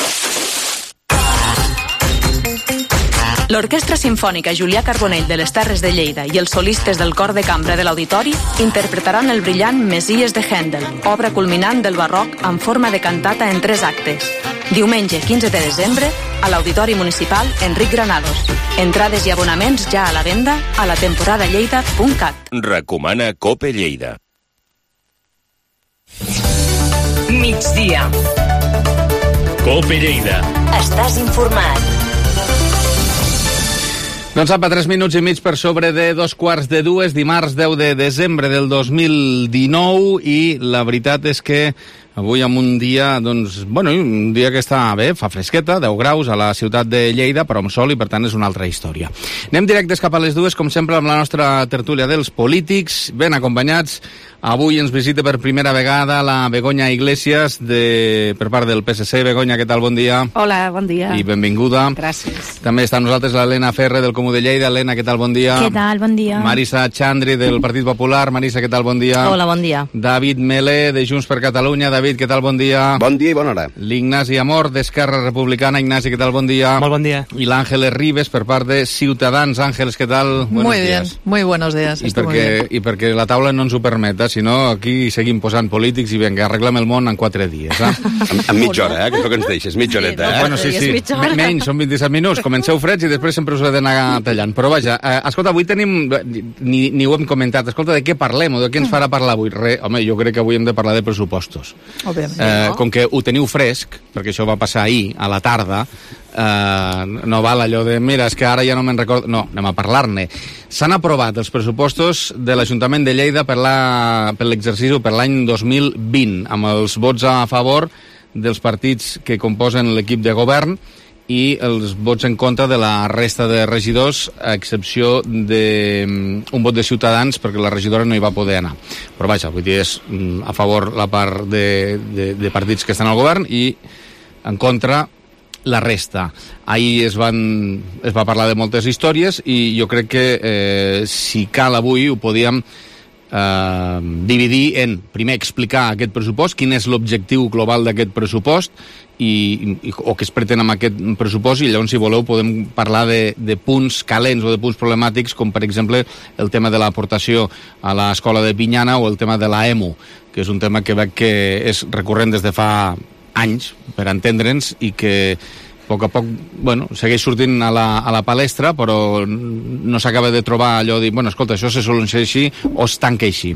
L'Orquestra Simfònica Julià Carbonell de les Terres de Lleida i els solistes del Cor de Cambra de l'Auditori interpretaran el brillant Messies de Händel, obra culminant del barroc en forma de cantata en 3 actes. Diumenge 15 de desembre a l'Auditori Municipal Enric Granados. Entrades i abonaments ja a la venda a latemporadalleida.cat. Recomana COPE Lleida. Migdia. COPE Lleida. Estàs informat. Doncs apa, 3 minuts i mig per sobre de 2:45, dimarts 10 de desembre del 2019, i la veritat és que avui amb un dia, doncs, bueno, un dia que està bé, fa fresqueta, 10 graus a la ciutat de Lleida, però amb sol, i per tant és una altra història. Anem directes cap a les 2, com sempre, amb la nostra tertúlia dels polítics, ben acompanyats. Avui ens visita per primera vegada la Begoña Iglesias per part del PSC. Begoña, què tal? Bon dia. Hola, bon dia. I benvinguda. Gràcies. També està amb nosaltres l'Helena Ferre del Comú de Lleida. Helena, què tal? Bon dia. Què tal? Bon dia. Marisa Chandri del Partit Popular. Marisa, què tal? Bon dia. Hola, bon dia. David Melé de Junts per Catalunya. David, què tal? Bon dia. Bon dia i bona hora. L'Ignasi Amor d'Esquerra Republicana. Ignasi, què tal? Bon dia. Molt bon dia. I l'Àngeles Ribes per part de Ciutadans. Àngeles, què tal? Muy bien, muy buenos días. I perquè la taula no ens ho permeta, sinó aquí seguim posant polítics i vinga, arreglem el món en 4 dies. En mitja hora, que és el que ens deixes, mitja horeta. Bueno, sí. Menys, són 27 minuts. Comenceu freds i després sempre us he d'anar tallant. Però vaja, escolta, avui tenim... Ni ho hem comentat. Escolta, de què parlem o de què ens farà parlar avui? Home, jo crec que avui hem de parlar de pressupostos. Com que ho teniu fresc, perquè això va passar ahir, a la tarda, no val allò de mira, és que ara ja no me'n recordo. No, anem a parlar-ne. S'han aprovat els pressupostos de l'Ajuntament de Lleida per l'exercici per l'any 2020, amb els vots a favor dels partits que composen l'equip de govern i els vots en contra de la resta de regidors, a excepció d'un vot de Ciutadans, perquè la regidora no hi va poder anar. Però vaja, vull dir, és a favor la part de partits que estan al govern i en contra la resta. Ahir es va parlar de moltes històries i jo crec que si cal avui ho podíem dividir en, primer, explicar aquest pressupost, quin és l'objectiu global d'aquest pressupost o què es pretén amb aquest pressupost, i llavors, si voleu, podem parlar de punts calents o de punts problemàtics, com per exemple el tema de l'aportació a l'escola de Pinyana o el tema de la EMU, que és un tema que veig que és recurrent des de fa anys, per entendre'ns, i que a poc a poc, bueno, segueix sortint a la palestra, però no s'acaba de trobar allò de dir, bueno, escolta, això se soluciona així o es tanca així.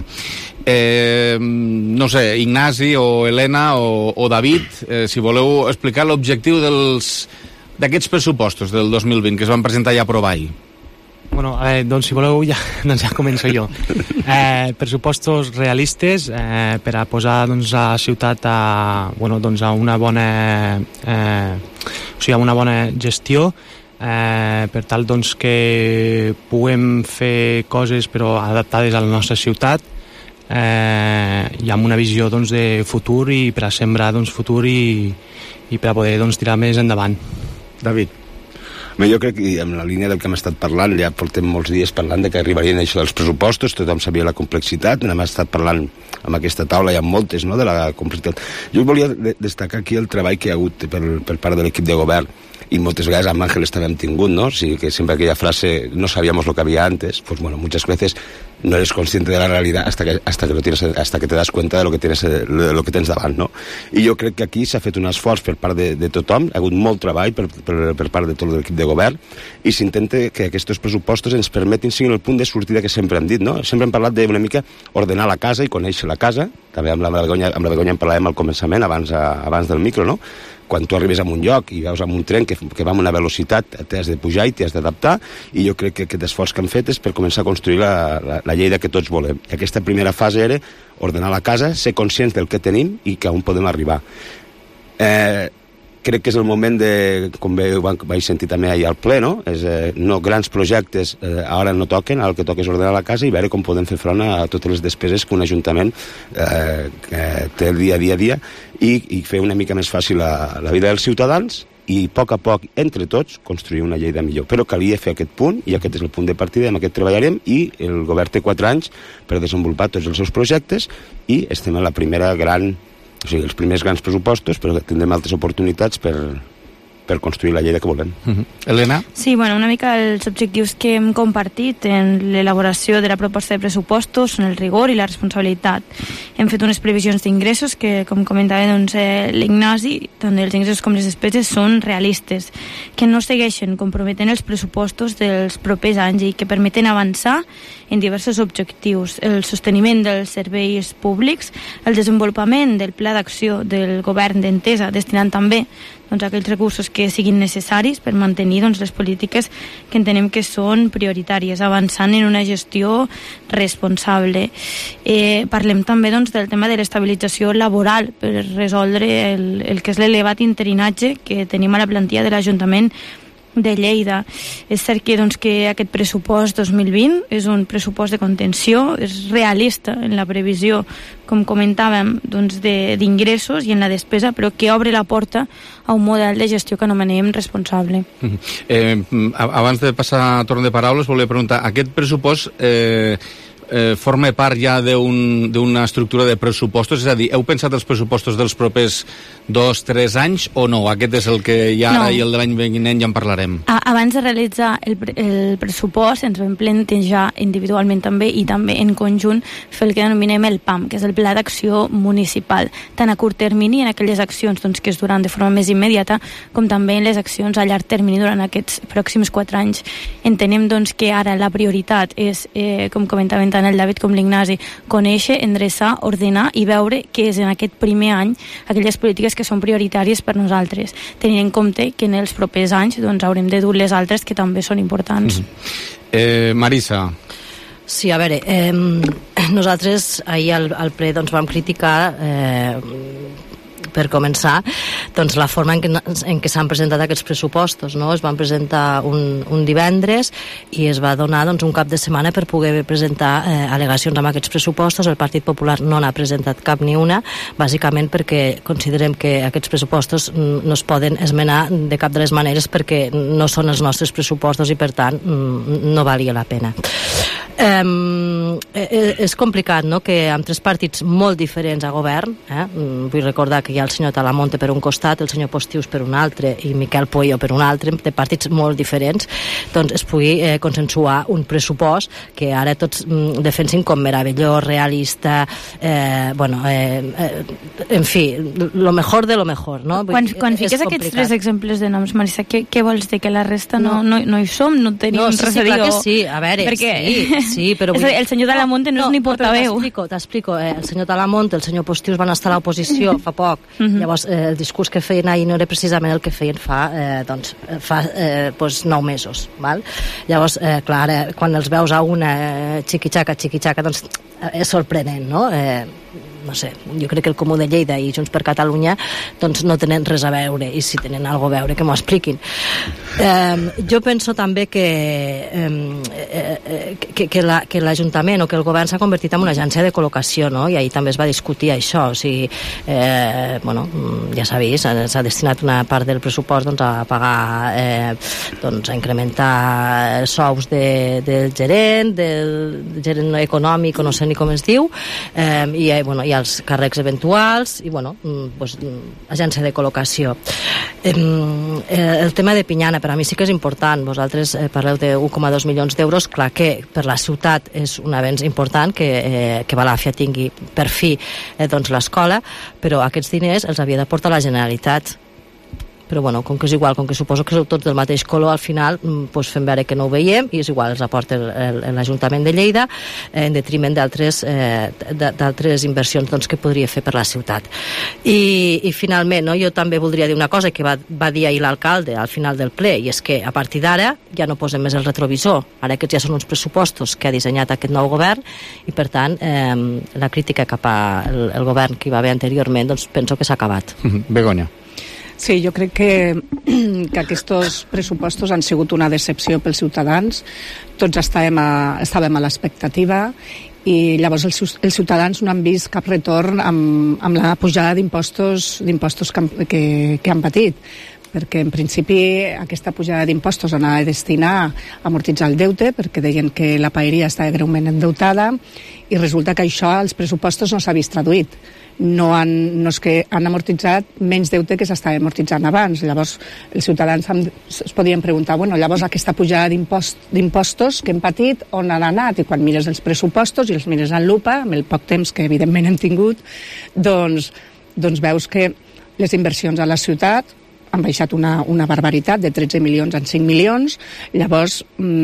No sé, Ignasi o Helena o David, si voleu explicar l'objectiu d'aquests pressupostos del 2020 que es van presentar i aprovar ahir. Bueno, doncs si voleu ja començo jo. Pressupostos realistes per a posar la ciutat a una bona una bona gestió, per tal que puguem fer coses però adaptades a la nostra ciutat i amb una visió de futur i per a sembrar futur i per a poder tirar més endavant. David. Jo crec que en la línia del que hem estat parlant, ja portem molts dies parlant de que arribarien això dels pressupostos, tothom sabia la complexitat, n'hem estat parlant amb aquesta taula, hi ha moltes, no?, de la complexitat. Jo volia destacar aquí el treball que hi ha hagut per part de l'equip de govern, i moltes vegades amb Ángeles també hem tingut, ¿no? Sí, que siempre aquella frase, no sabíamos lo que había antes, pues bueno, muchas veces no eres consciente de la realidad hasta que te das cuenta de lo que tens davant, no? I jo crec que aquí s'ha fet un esforç per part de tothom, ha hagut molt treball per part de tot l'equip de govern, i s'intenta que aquests pressupostos ens permetin siguin el punt de sortida que sempre hem dit, no? Sempre hem parlat d'una mica ordenar la casa i conèixer la casa, també amb la Begoña en parlàvem al començament, abans del micro, no? Quan tu arribes a un lloc i veus amb un tren que va amb una velocitat, t'has de pujar i t'has d'adaptar, i jo crec que aquest esforç que hem fet és per començar a construir la Lleida que tots volem. I aquesta primera fase era ordenar la casa, ser conscients del que tenim i que on podem arribar. Crec que és el moment de, com vaig sentir també ahir al ple, no? No grans projectes ara no toquen, el que toca és ordenar la casa i veure com podem fer front a totes les despeses que un ajuntament té el dia a dia i fer una mica més fàcil la vida dels ciutadans i a poc, entre tots, construir una Lleida millor. Però calia fer aquest punt, i aquest és el punt de partida, amb aquest treballarem, i el govern té 4 anys per desenvolupar tots els seus projectes, i estem en la primera els primers grans pressupostos, però tindrem altres oportunitats per construir la Lleida que volem. Helena? Sí, bueno, una mica els objectius que hem compartit en l'elaboració de la proposta de pressupostos són el rigor i la responsabilitat. Hem fet unes previsions d'ingressos que, com comentava l'Ignasi, tant els ingressos com les despeses són realistes, que no segueixen comprometent els pressupostos dels propers anys i que permeten avançar en diversos objectius: el sosteniment dels serveis públics, el desenvolupament del pla d'acció del govern d'Entesa, destinant també aquells recursos que siguin necessaris per mantenir les polítiques que entenem que són prioritàries, avançant en una gestió responsable. Parlem també del tema de l'estabilització laboral per resoldre el que és l'elevat interinatge que tenim a la plantilla de l'Ajuntament de Lleida. És cert que aquest pressupost 2020 és un pressupost de contenció, és realista en la previsió, com comentàvem, d'ingressos i en la despesa, però que obre la porta a un model de gestió que anomenem responsable. Abans de passar a torn de paraules, volia preguntar, aquest pressupost forma part ja d'una estructura de pressupostos? És a dir, heu pensat els pressupostos dels propers 2-3 anys o no? Aquest és el que hi ha ara i el de l'any vinent ja en parlarem. Abans de realitzar el pressupost ens vam plantejar individualment també i també en conjunt fer el que denominem el PAM, que és el Pla d'Acció Municipal, tant a curt termini en aquelles accions que es duran de forma més immediata com també en les accions a llarg termini durant aquests pròxims 4 anys. Entenem que ara la prioritat és, com comentaven tant el David com l'Ignasi, conèixer, endreçar, ordenar i veure què és en aquest primer any aquelles polítiques que són prioritàries per nosaltres, tenint en compte que en els propers anys haurem de dur les altres que també són importants. Marisa. Sí, a veure, nosaltres ahir al ple vam criticar per començar, la forma en què s'han presentat aquests pressupostos, no? Es van presentar un divendres i es va donar un cap de setmana per poder presentar al·legacions amb aquests pressupostos. El Partit Popular no n'ha presentat cap ni una, bàsicament perquè considerem que aquests pressupostos no es poden esmenar de cap de les maneres perquè no són els nostres pressupostos i per tant no valia la pena. És complicat, no?, que amb 3 partits molt diferents a govern, vull recordar que hi ha el senyor Talamonte per un costat, el senyor Postius per un altre i Miquel Puello per un altre, de partits molt diferents, es pugui consensuar un pressupost que ara tots defensin com meravellós, realista, en fi, lo mejor de lo mejor, no? Quan fiques aquests 3 exemples de noms, Marisa, què vols dir? Que la resta no hi som? No tenim res a dir? Clar que sí, a veure, sí, però... El senyor Talamonte no és ni portaveu. T'explico. El senyor Talamonte, el senyor Postius van estar a l'oposició fa poc. Llavors, el discurs que feien ahir no era precisament el que feien fa 9 mesos. Val? Llavors, clar, quan els veus a una xiquitxaca, és sorprenent, no? No sé, jo crec que el Comú de Lleida i Junts per Catalunya no tenen res a veure, i si tenen alguna a veure que m'ho expliquin. Jo penso també que l'Ajuntament o que el govern s'ha convertit en una agència de col·locació, no? I ahir també es va discutir això, o sigui, ja s'ha vist, s'ha destinat una part del pressupost a pagar, a incrementar sous del gerent econòmic, o no sé ni com es diu, i els càrrecs eventuals i agència de col·locació. El tema de Pinyana per a mi sí que és important. Vosaltres parleu de 1,2 milions d'euros. Clar que per la ciutat és un avenç important que Balàfia tingui per fi l'escola, però aquests diners els havia de portar la Generalitat. Però com que és igual, com que suposo que sou tots del mateix color, al final fem veure que no ho veiem i és igual, els aporta l'Ajuntament de Lleida en detriment d'altres inversions que podria fer per la ciutat. I finalment, jo també voldria dir una cosa que va dir ahir l'alcalde al final del ple, i és que a partir d'ara ja no posem més el retrovisor. Ara aquests ja són uns pressupostos que ha dissenyat aquest nou govern i per tant la crítica cap al govern que hi va haver anteriorment penso que s'ha acabat. Begoña. Sí, jo crec que aquests pressupostos han sigut una decepció pels ciutadans. Tots estàvem a l'expectativa i llavors els ciutadans no han vist cap retorn amb la pujada d'impostos que han patit. perquè en principi aquesta pujada d'impostos anava a destinar a amortitzar el deute, perquè deien que la paeria estava greument endeutada, i resulta que això als pressupostos no s'ha vist traduït. No és que han amortitzat menys deute que s'estava amortitzant abans. Llavors els ciutadans es podien preguntar, bueno, llavors aquesta pujada d'impostos que hem patit, on han anat? I quan mires els pressupostos i els mires en lupa, amb el poc temps que evidentment hem tingut, doncs veus que les inversions a la ciutat han baixat una barbaritat de 13 milions en 5 milions. Llavors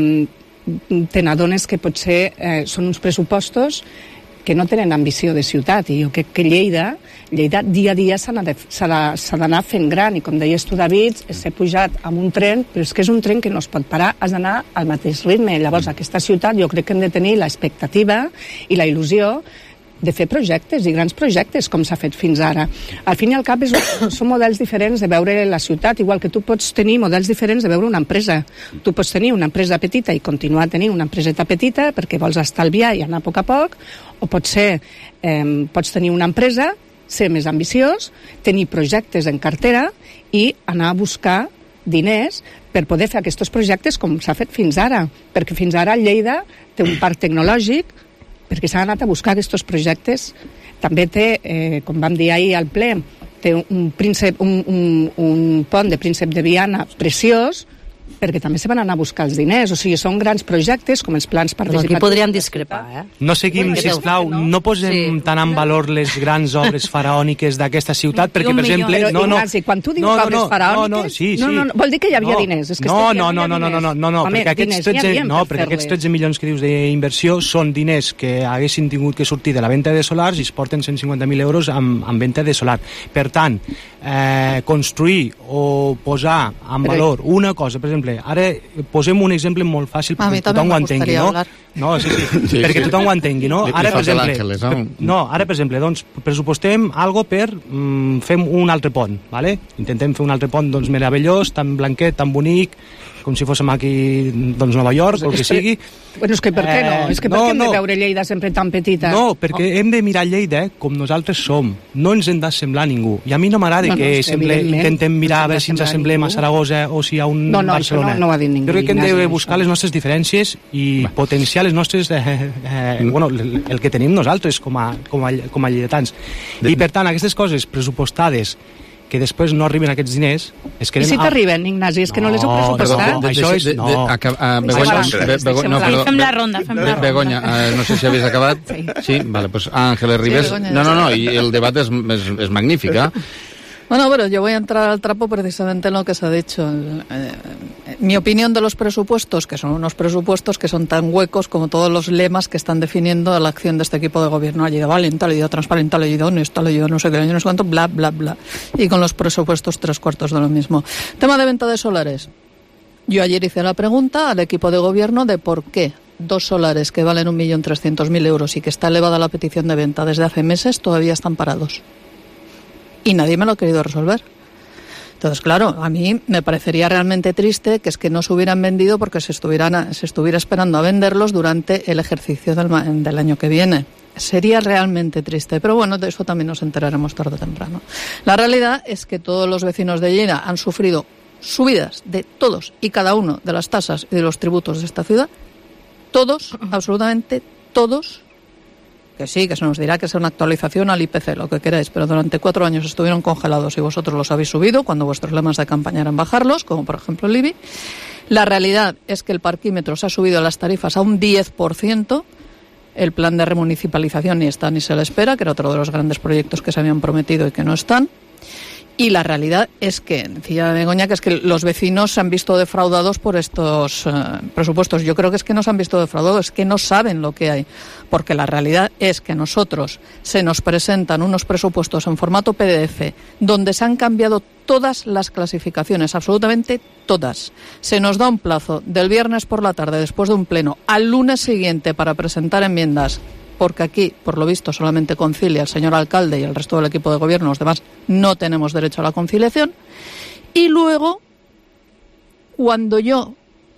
te n'adones que potser són uns pressupostos que no tenen ambició de ciutat, i jo crec que Lleida dia a dia s'ha d'anar fent gran, i com deies tu, David, s'ha pujat amb un tren, però és que és un tren que no es pot parar, has d'anar al mateix ritme. Llavors aquesta ciutat jo crec que hem de tenir l'expectativa i la il·lusió de fer projectes, i grans projectes, com s'ha fet fins ara. Al fin i al cap són models diferents de veure la ciutat, igual que tu pots tenir models diferents de veure una empresa. Tu pots tenir una empresa petita i continuar tenint una empreseta petita perquè vols estalviar i anar a poc, o pots tenir una empresa, ser més ambiciós, tenir projectes en cartera i anar a buscar diners per poder fer aquests projectes com s'ha fet fins ara, perquè fins ara Lleida té un parc tecnològic, perquè s'ha anat a buscar aquests projectes. També té, com vam dir ahir al ple, té un pont de Príncep de Viana preciós, perquè també se van anar a buscar els diners. O sigui, són grans projectes com els plans participatius. Però aquí podríem discrepar, No seguim, sisplau, no posem tan en valor les grans obres faraòniques d'aquesta ciutat, perquè, per exemple... Però, Ignasi, quan tu dius obres faraòniques, vol dir que hi havia diners. No, perquè aquests 13 milions que dius d'inversió són diners que haguessin tingut que sortir de la venda de solars i es porten 150.000 euros en venda de solar. Per tant, construir o posar en valor una cosa, per exemple, ara posem un exemple molt fàcil perquè tothom ho entengui, no? No, sí, perquè tothom ho entengui, no? Ara, per exemple, doncs, pressupostem algo per fer un altre pont, ¿vale? Intentem fer un altre pont meravellós, tan blanquet, tan bonic, com si fóssim aquí, Nova York, o el que sigui. Bueno, és que per què no? És que per què hem de veure Lleida sempre tan petita? No, perquè hem de mirar Lleida com nosaltres som. No ens hem d'assemblar a ningú. I a mi no m'agrada que intentem mirar a veure si ens assemblem a Saragossa o si a un Barcelona. No ho ha dit ningú. Crec que hem de buscar les nostres diferències i potenciar les nostres... el que tenim nosaltres com a lleidatans. I, per tant, aquestes coses pressupostades que després no arriben aquests diners... I si t'arriben, Ignasi, és que no les heu pressupostat? Això és... Fem la ronda. Begoña, no sé si havies acabat. Sí, vale, pues Ángeles Ribes... No, y el debat es magnífic, ¿eh? Bueno, pero yo voy a entrar al trapo precisamente en lo que se ha dicho. Mi opinión de los presupuestos, que son unos presupuestos que son tan huecos como todos los lemas que están definiendo la acción de este equipo de gobierno. Ha ido valiente, ha ido transparente, ha ido honesto, ha ido no sé qué, no sé cuánto, bla, bla, bla. Y con los presupuestos 3/4 de lo mismo. Tema de venta de solares. Yo ayer hice la pregunta al equipo de gobierno de por qué 2 solares que valen 1.300.000 euros y que está elevada la petición de venta desde hace meses todavía están parados. Y nadie me lo ha querido resolver. Entonces, claro, a mí me parecería realmente triste que es que no se hubieran vendido porque se estuviera esperando a venderlos durante el ejercicio del año que viene. Sería realmente triste, pero bueno, de eso también nos enteraremos tarde o temprano. La realidad es que todos los vecinos de Lleida han sufrido subidas de todos y cada uno de las tasas y de los tributos de esta ciudad. Todos, absolutamente todos. Que sí, que se nos dirá que es una actualización al IPC, lo que queráis, pero durante 4 años estuvieron congelados y vosotros los habéis subido cuando vuestros lemas de campaña eran bajarlos, como por ejemplo el IBI. La realidad es que el parquímetro se ha subido las tarifas a un 10%, el plan de remunicipalización ni está ni se le espera, que era otro de los grandes proyectos que se habían prometido y que no están. Y la realidad es que, decía Begoña, que es que los vecinos se han visto defraudados por estos presupuestos. Yo creo que es que no se han visto defraudados, es que no saben lo que hay. Porque la realidad es que a nosotros se nos presentan unos presupuestos en formato PDF donde se han cambiado todas las clasificaciones, absolutamente todas. Se nos da un plazo del viernes por la tarde, después de un pleno, al lunes siguiente para presentar enmiendas, porque aquí, por lo visto, solamente concilia el señor alcalde y el resto del equipo de gobierno, los demás no tenemos derecho a la conciliación. Y luego, cuando yo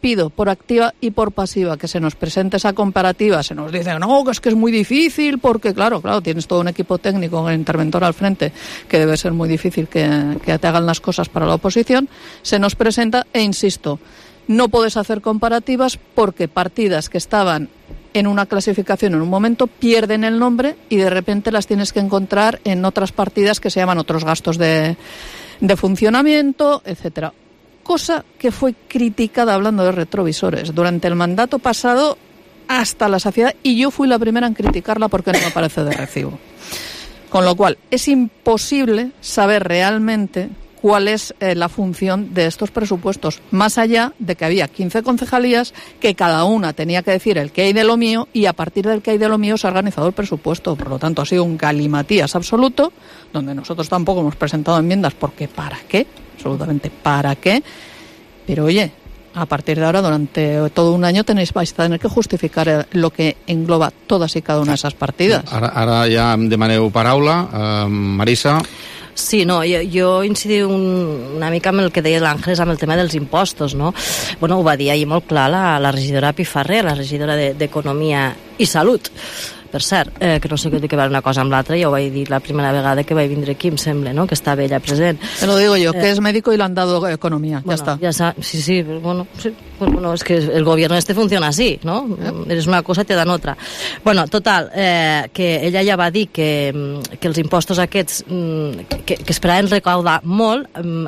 pido por activa y por pasiva que se nos presente esa comparativa. Se nos dice, no, que es muy difícil, porque claro, tienes todo un equipo técnico, un interventor al frente, que debe ser muy difícil que te hagan las cosas para la oposición. Se nos presenta, e insisto, no puedes hacer comparativas porque partidas que estaban en una clasificación en un momento pierden el nombre y de repente las tienes que encontrar en otras partidas que se llaman otros gastos de funcionamiento, etcétera. Cosa que fue criticada, hablando de retrovisores, durante el mandato pasado hasta la saciedad, y yo fui la primera en criticarla porque no me parece de recibo. Con lo cual, es imposible saber realmente cuál es la función de estos presupuestos, más allá de que había 15 concejalías que cada una tenía que decir el que hay de lo mío, y a partir del que hay de lo mío se ha organizado el presupuesto. Por lo tanto, ha sido un galimatías absoluto, donde nosotros tampoco hemos presentado enmiendas porque ¿para qué? Absolutamente ¿para qué? Pero oye, a partir de ahora, durante todo un año vais a tener que justificar lo que engloba todas y cada una de esas partidas. Ara ja em demaneu paraula. Marisa... Sí, no, jo incidiré una mica amb el que deia l'Àngels amb el tema dels impostos, no? Bueno, ho va dir ahir molt clar la regidora Pifarré, la regidora d'Economia i Salut. Per cert, que no sé què té que veure una cosa amb l'altra, ja ho vaig dir la primera vegada que vaig vindre aquí, em sembla, ¿no? Que estava ella present. Te lo digo yo, que es médico y le han dado economía, bueno, ya está. Ya está, sí, bueno, es que el gobierno funciona así, ¿no? Eres una cosa i te dan otra. Bueno, total, que ella ja va dir que els impostos aquests que esperaven recaudar molt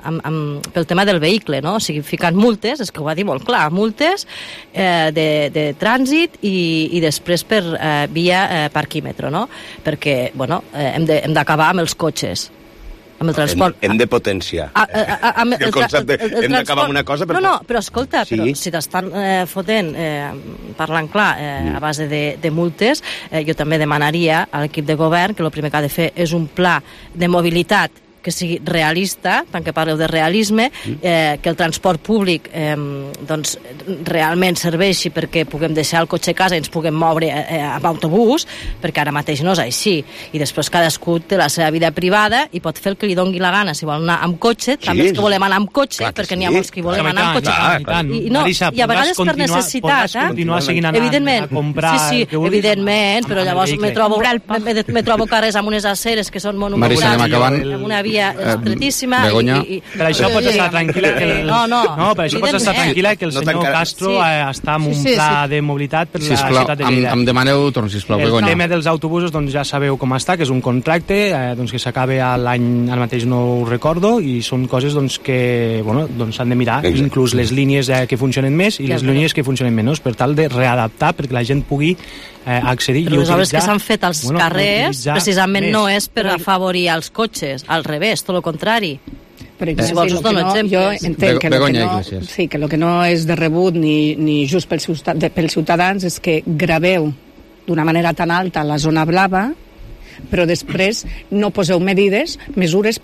pel tema del vehicle, no? O sigui, ficant multes, és que ho va dir molt clar, multes de trànsit i després per via parquímetro, no? Perquè, bueno, hem d'acabar amb els cotxes, amb el transport. Hem de potenciar. El concepte, hem d'acabar amb una cosa... No, però escolta, sí. Però si t'estan fotent, parlant clar, a base de multes, jo també demanaria a l'equip de govern que el primer que ha de fer és un pla de mobilitat que sigui realista, tant que parleu de realisme, que el transport públic doncs, realment serveixi perquè puguem deixar el cotxe a casa i ens puguem moure amb autobús, perquè ara mateix no és així. I després cadascú té la seva vida privada i pot fer el que li doni la gana. Si vol anar amb cotxe, també és que volem anar amb cotxe, perquè n'hi ha molts que volem anar amb cotxe. I a vegades per necessitat, evidentment, evidentment, però llavors me trobo carrers amb unes aceres que són monumentals, amb una via estretíssima. Per això pots estar tranquil·la per això pots estar tranquil·la que el senyor Castro està en un pla de mobilitat per la ciutat de Lleida. Em demaneu torn, sisplau, Begoña. El tema dels autobusos, doncs ja sabeu com està, que és un contracte que s'acaba l'any, ara mateix no ho recordo, i són coses que s'han de mirar, inclús les línies que funcionen més i les línies que funcionen menys, per tal de readaptar perquè la gent pugui accedir i utilitzar... Però les obres que s'han fet als carrers precisament no és per afavorir els cotxes, al revés, tot el contrari. Per exemple, jo entenc que el que no és de rebut ni just pels ciutadans és que graveu d'una manera tan alta la zona blava, però després no poseu mesures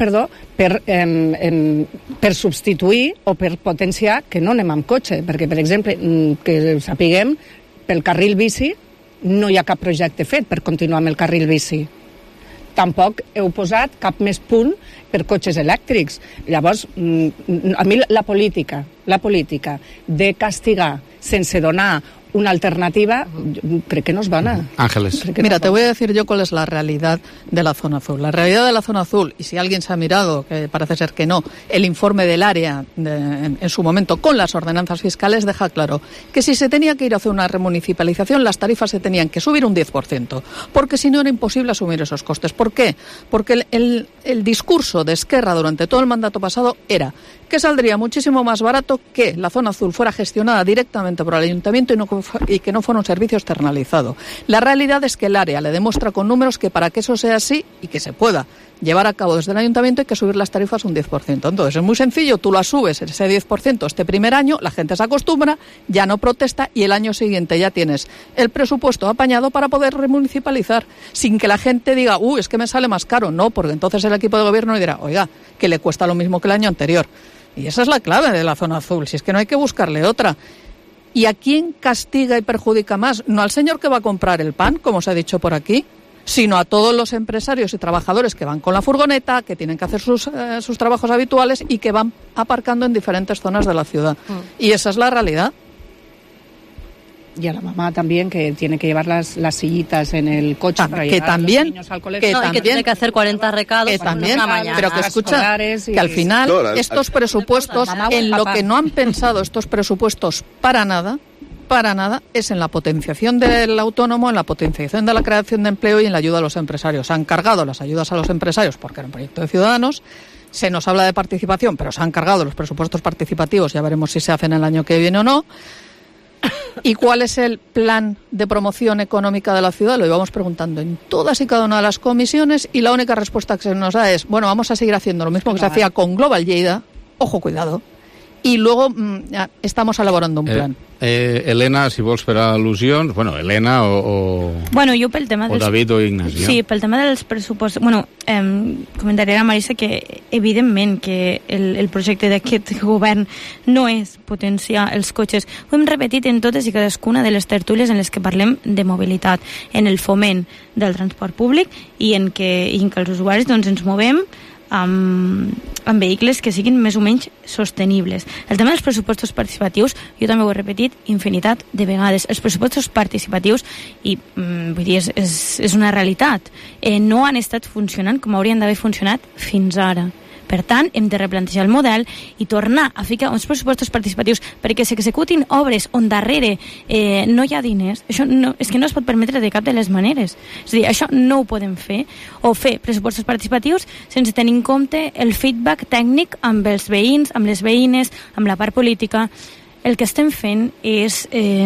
per substituir o per potenciar que no anem amb cotxe, perquè, per exemple, que sapiguem, pel carril bici no hi ha cap projecte fet per continuar amb el carril bici. Tampoc heu posat cap més punt per cotxes elèctrics. Llavors, a mi la política de castigar sense donar una alternativa, creo que nos van a... Ángeles. Mira, te voy a decir yo cuál es la realidad de la zona azul. La realidad de la zona azul, y si alguien se ha mirado, que parece ser que no, el informe del área en su momento con las ordenanzas fiscales deja claro que si se tenía que ir a hacer una remunicipalización, las tarifas se tenían que subir un 10%, porque si no era imposible asumir esos costes. ¿Por qué? Porque el discurso de Esquerra durante todo el mandato pasado era que saldría muchísimo más barato que la zona azul fuera gestionada directamente por el ayuntamiento y que no fuera un servicio externalizado. La realidad es que el área le demuestra con números que para que eso sea así y que se pueda llevar a cabo desde el ayuntamiento hay que subir las tarifas un 10%. Entonces es muy sencillo, tú las subes ese 10% este primer año, la gente se acostumbra, ya no protesta y el año siguiente ya tienes el presupuesto apañado para poder remunicipalizar sin que la gente diga, es que me sale más caro. No, porque entonces el equipo de gobierno dirá, oiga, que le cuesta lo mismo que el año anterior. Y esa es la clave de la zona azul, si es que no hay que buscarle otra. ¿Y a quién castiga y perjudica más? No al señor que va a comprar el pan, como se ha dicho por aquí, sino a todos los empresarios y trabajadores que van con la furgoneta, que tienen que hacer sus trabajos habituales y que van aparcando en diferentes zonas de la ciudad. Y esa es la realidad. Y a la mamá también, que tiene que llevar las sillitas en el coche para llevar a los niños al colegio. Que tiene que hacer 40 recados que también, una mañana. pero que escucha, que al final estos presupuestos, en lo que no han pensado estos presupuestos para nada, es en la potenciación del autónomo, en la potenciación de la creación de empleo y en la ayuda a los empresarios. Se han cargado las ayudas a los empresarios porque era un proyecto de Ciudadanos. Se nos habla de participación, pero se han cargado los presupuestos participativos. Ya veremos si se hacen el año que viene o no. ¿Y cuál es el plan de promoción económica de la ciudad? Lo íbamos preguntando en todas y cada una de las comisiones y la única respuesta que se nos da es, bueno, vamos a seguir haciendo lo mismo que se hacía con Global Lleida, ojo, cuidado, y luego ya estamos elaborando un plan. Helena, si vols fer al·lusions, bueno, Helena o jo pel tema o David o Ignasi. Sí, pel tema dels pressupostos, comentaré a la Marisa que evidentment que el projecte d'aquest govern no és potenciar els cotxes. Ho hem repetit en totes i cadascuna de les tertúlies en les que parlem de mobilitat, en el foment del transport públic i en que els usuaris ens movem amb vehicles que siguin més o menys sostenibles. El tema dels pressupostos participatius, jo també ho he repetit infinitat de vegades. Els pressupostos participatius, i vull dir, és una realitat, no han estat funcionant com haurien d'haver funcionat fins ara. Per tant, hem de replantejar el model i tornar a ficar uns pressupostos participatius perquè s'executin obres on darrere no hi ha diners. Això no, és que no es pot permetre de cap de les maneres. És a dir, això no ho podem fer, o fer pressupostos participatius sense tenir en compte el feedback tècnic amb els veïns, amb les veïnes, amb la part política. El que estem fent és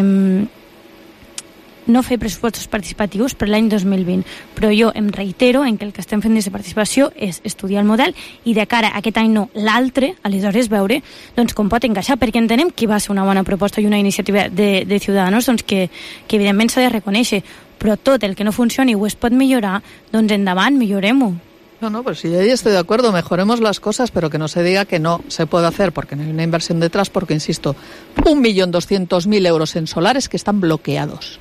no fer pressupostos participatius per l'any 2020, però jo em reitero en que el que estem fent des de participació és estudiar el model i de cara a aquest any no, l'altre, aleshores veure com pot encaixar, perquè entenem que va ser una bona proposta i una iniciativa de Ciudadanos que evidentment s'ha de reconèixer, però tot el que no funcioni o es pot millorar, endavant, millorem-ho. No, pues sí, ahí estoy de acuerdo, mejoremos las cosas, pero que no se diga que no se puede hacer, porque no hay una inversión detrás, porque, insisto, 1.200.000 euros en solares que están bloqueados.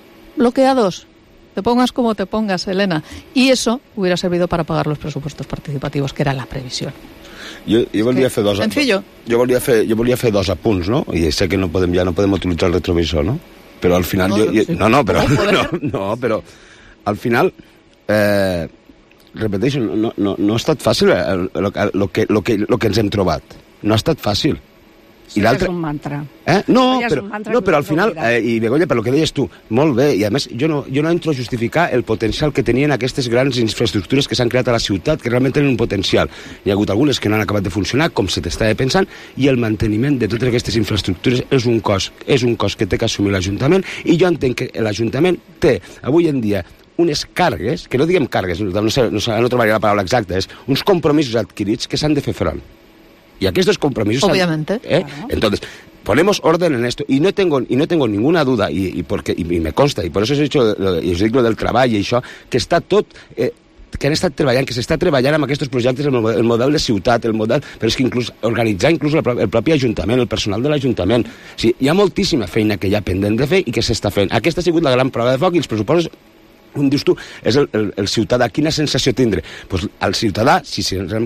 Te pongas como te pongas, Elena. Y eso hubiera servido para pagar los presupuestos participativos, que era la previsión. Jo volia fer sencillo. Jo volia fer dos apunts, no? I sé que no podem utilitzar el retrovisor, no? Però al final però al final repeteixo, no ha estat fàcil el que ens hem trobat. No ha estat fàcil. Sí, és un mantra. No, però al final, i Begoña, per lo que deies tu, molt bé, i a més jo no entro a justificar el potencial que tenien aquestes grans infraestructures que s'han creat a la ciutat, que realment tenen un potencial. Hi ha hagut algunes que no han acabat de funcionar, com se t'estava pensant, i el manteniment de totes aquestes infraestructures és un cost que té que assumir l'Ajuntament, i jo entenc que l'Ajuntament té, avui en dia, unes càrregues, que no diguem càrregues, no trobaria la paraula exacta, és uns compromisos adquirits que s'han de fer front. Y aquí estos compromisos... Obviamente. Claro. Entonces, ponemos orden en esto. Y no tengo ninguna duda, y me consta, y por eso os digo lo del treball i això, que està tot... que han estat treballant, que s'està treballant amb aquests projectes, el model de ciutat, però és que organitzar el propi Ajuntament, el personal de l'Ajuntament. O sigui, hi ha moltíssima feina que hi ha pendent de fer i que s'està fent. Aquesta ha sigut la gran prova de foc i els pressupostos, com dius tu, és el ciutadà. Quina sensació tindre? Pues el ciutadà, si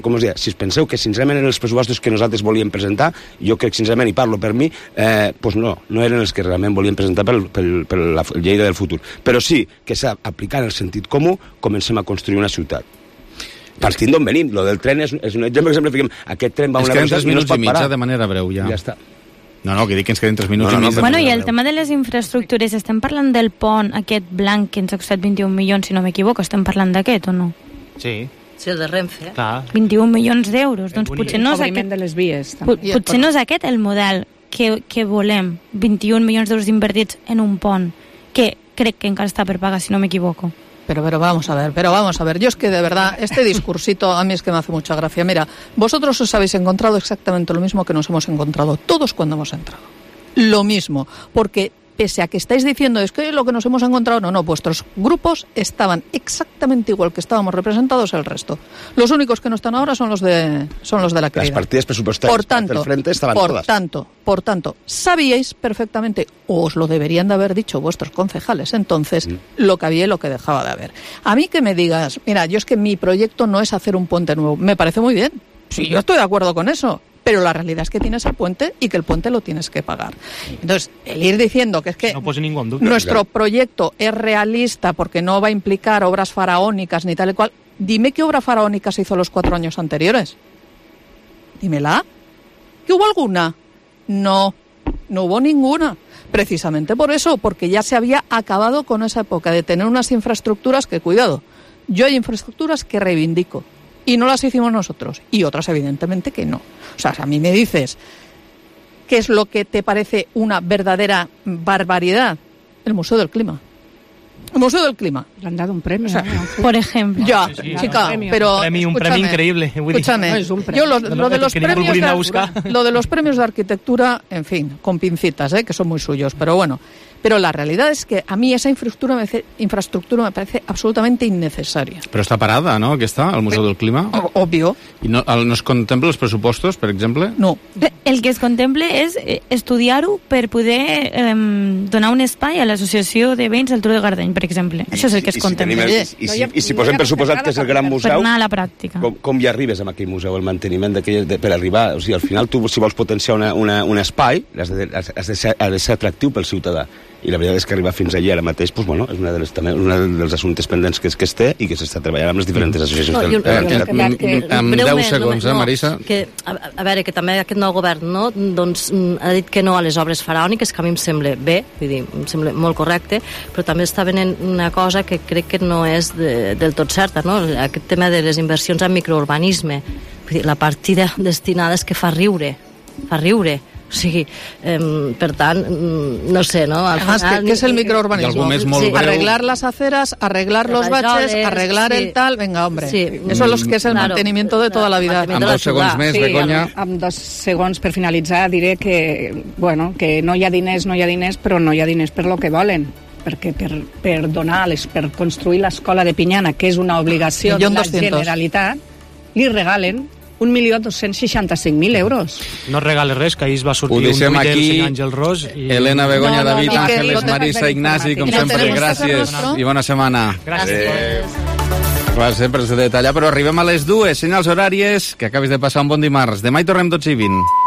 es penseu que sincerament eren els pressupostos que nosaltres volíem presentar, jo crec sincerament, i parlo per mi, pues no eren els que realment volíem presentar per la Lleida del futur. Però sí que s'ha aplicat el sentit comú, comencem a construir una ciutat. Partint d'on venim, lo del tren és un exemple, sempre fiquem, aquest tren va a una velocitat i no es pot parar. De manera breu, ja. Ja està. No, que dic que ens queden 3 minuts i mig. Bueno, i el tema de les infraestructures, estem parlant del pont aquest blanc que ens ha costat 21 milions, si no m'equivoco, estem parlant d'aquest o no? Sí, el de Renfe. Clar. 21 milions d'euros, doncs potser no és aquest... de les vies, potser no és aquest el model que volem, 21 milions d'euros invertits en un pont, que crec que encara està per pagar, si no m'equivoco. Pero vamos a ver, yo es que de verdad, este discursito a mí es que me hace mucha gracia. Mira, vosotros os habéis encontrado exactamente lo mismo que nos hemos encontrado todos cuando hemos entrado. Lo mismo, porque pese a que estáis diciendo es que lo que nos hemos encontrado, no, vuestros grupos estaban exactamente igual que estábamos representados el resto. Los únicos que no están ahora son los de la querida. Las partidas presupuestarias del frente estaban todas. Por tanto, sabíais perfectamente, o os lo deberían de haber dicho vuestros concejales entonces, lo que había y lo que dejaba de haber. A mí que me digas, mira, yo es que mi proyecto no es hacer un puente nuevo, me parece muy bien. Sí, yo estoy de acuerdo con eso. pero la realidad es que tienes el puente y que el puente lo tienes que pagar. Entonces, el ir diciendo que es que nuestro proyecto es realista porque no va a implicar obras faraónicas ni tal y cual, dime qué obra faraónica se hizo los 4 años anteriores. Dímela. ¿Que hubo alguna? No hubo ninguna. Precisamente por eso, porque ya se había acabado con esa época de tener unas infraestructuras que, cuidado, yo hay infraestructuras que reivindico y no las hicimos nosotros, y otras evidentemente que no. O sea, a mí me dices, ¿qué es lo que te parece una verdadera barbaridad? El Museo del Clima. El Museo del Clima. Le han dado un premio. O sea, por ejemplo. Ya, chica, pero un premio increíble. Escúchame, no, es un premio. Yo lo de los premios de arquitectura, en fin, con pincitas, que son muy suyos, pero bueno. Pero la realidad es que a mí esa infraestructura me parece absolutamente innecesaria. Però està parada, no, aquesta, al Museu del Clima? Obvio. I no es contempla els pressupostos, per exemple? No. El que es contemple és estudiar-ho per poder donar un espai a l'Associació de Veïns del Turó de Gardeny, per exemple. Això és el que es contempla. I si posem per suposat que és el gran museu... Per anar a la pràctica. Com hi arribes amb aquell museu, el manteniment per arribar? O sigui, al final, tu, si vols potenciar un espai, has de ser atractiu pel ciutadà. I la veritat és que arribar fins allí ara mateix, doncs, bueno, és un dels assumptes pendents que es té i que s'està treballant amb les diferents associacions. Amb 10 segons, Marisa? A veure, que també aquest nou govern doncs, ha dit que no a les obres faraòniques, que a mi em sembla bé, vull dir, em sembla molt correcte, però també està venent una cosa que crec que no és del tot certa, no? Aquest tema de les inversions en microurbanisme. Vull dir, la partida destinada és que fa riure. O sigui, per tant, no sé, ¿no? ¿Qué es el microurbanismo? Arreglar las aceras, arreglar los baches, arreglar el tal... Venga, hombre. Eso es el mantenimiento de toda la vida. Amb 2 segons més, Begoña. Amb 2 segons per finalitzar diré que, bueno, que no hi ha diners, però no hi ha diners per lo que volen. Perquè per construir l'escola de Pinyana, que és una obligació de la Generalitat, li regalen 1.265.000 euros. No regales res, que ahir va sortir un tuit del senyor Àngel Ros. Elena, Begoña, David, Ángeles, Marisa, Ignasi, com sempre, gràcies i bona setmana. Gràcies. Gràcies per detallar, però arribem a les 2, senyals horàries, que acabis de passar un bon dimarts. Demà hi tornem 12:20.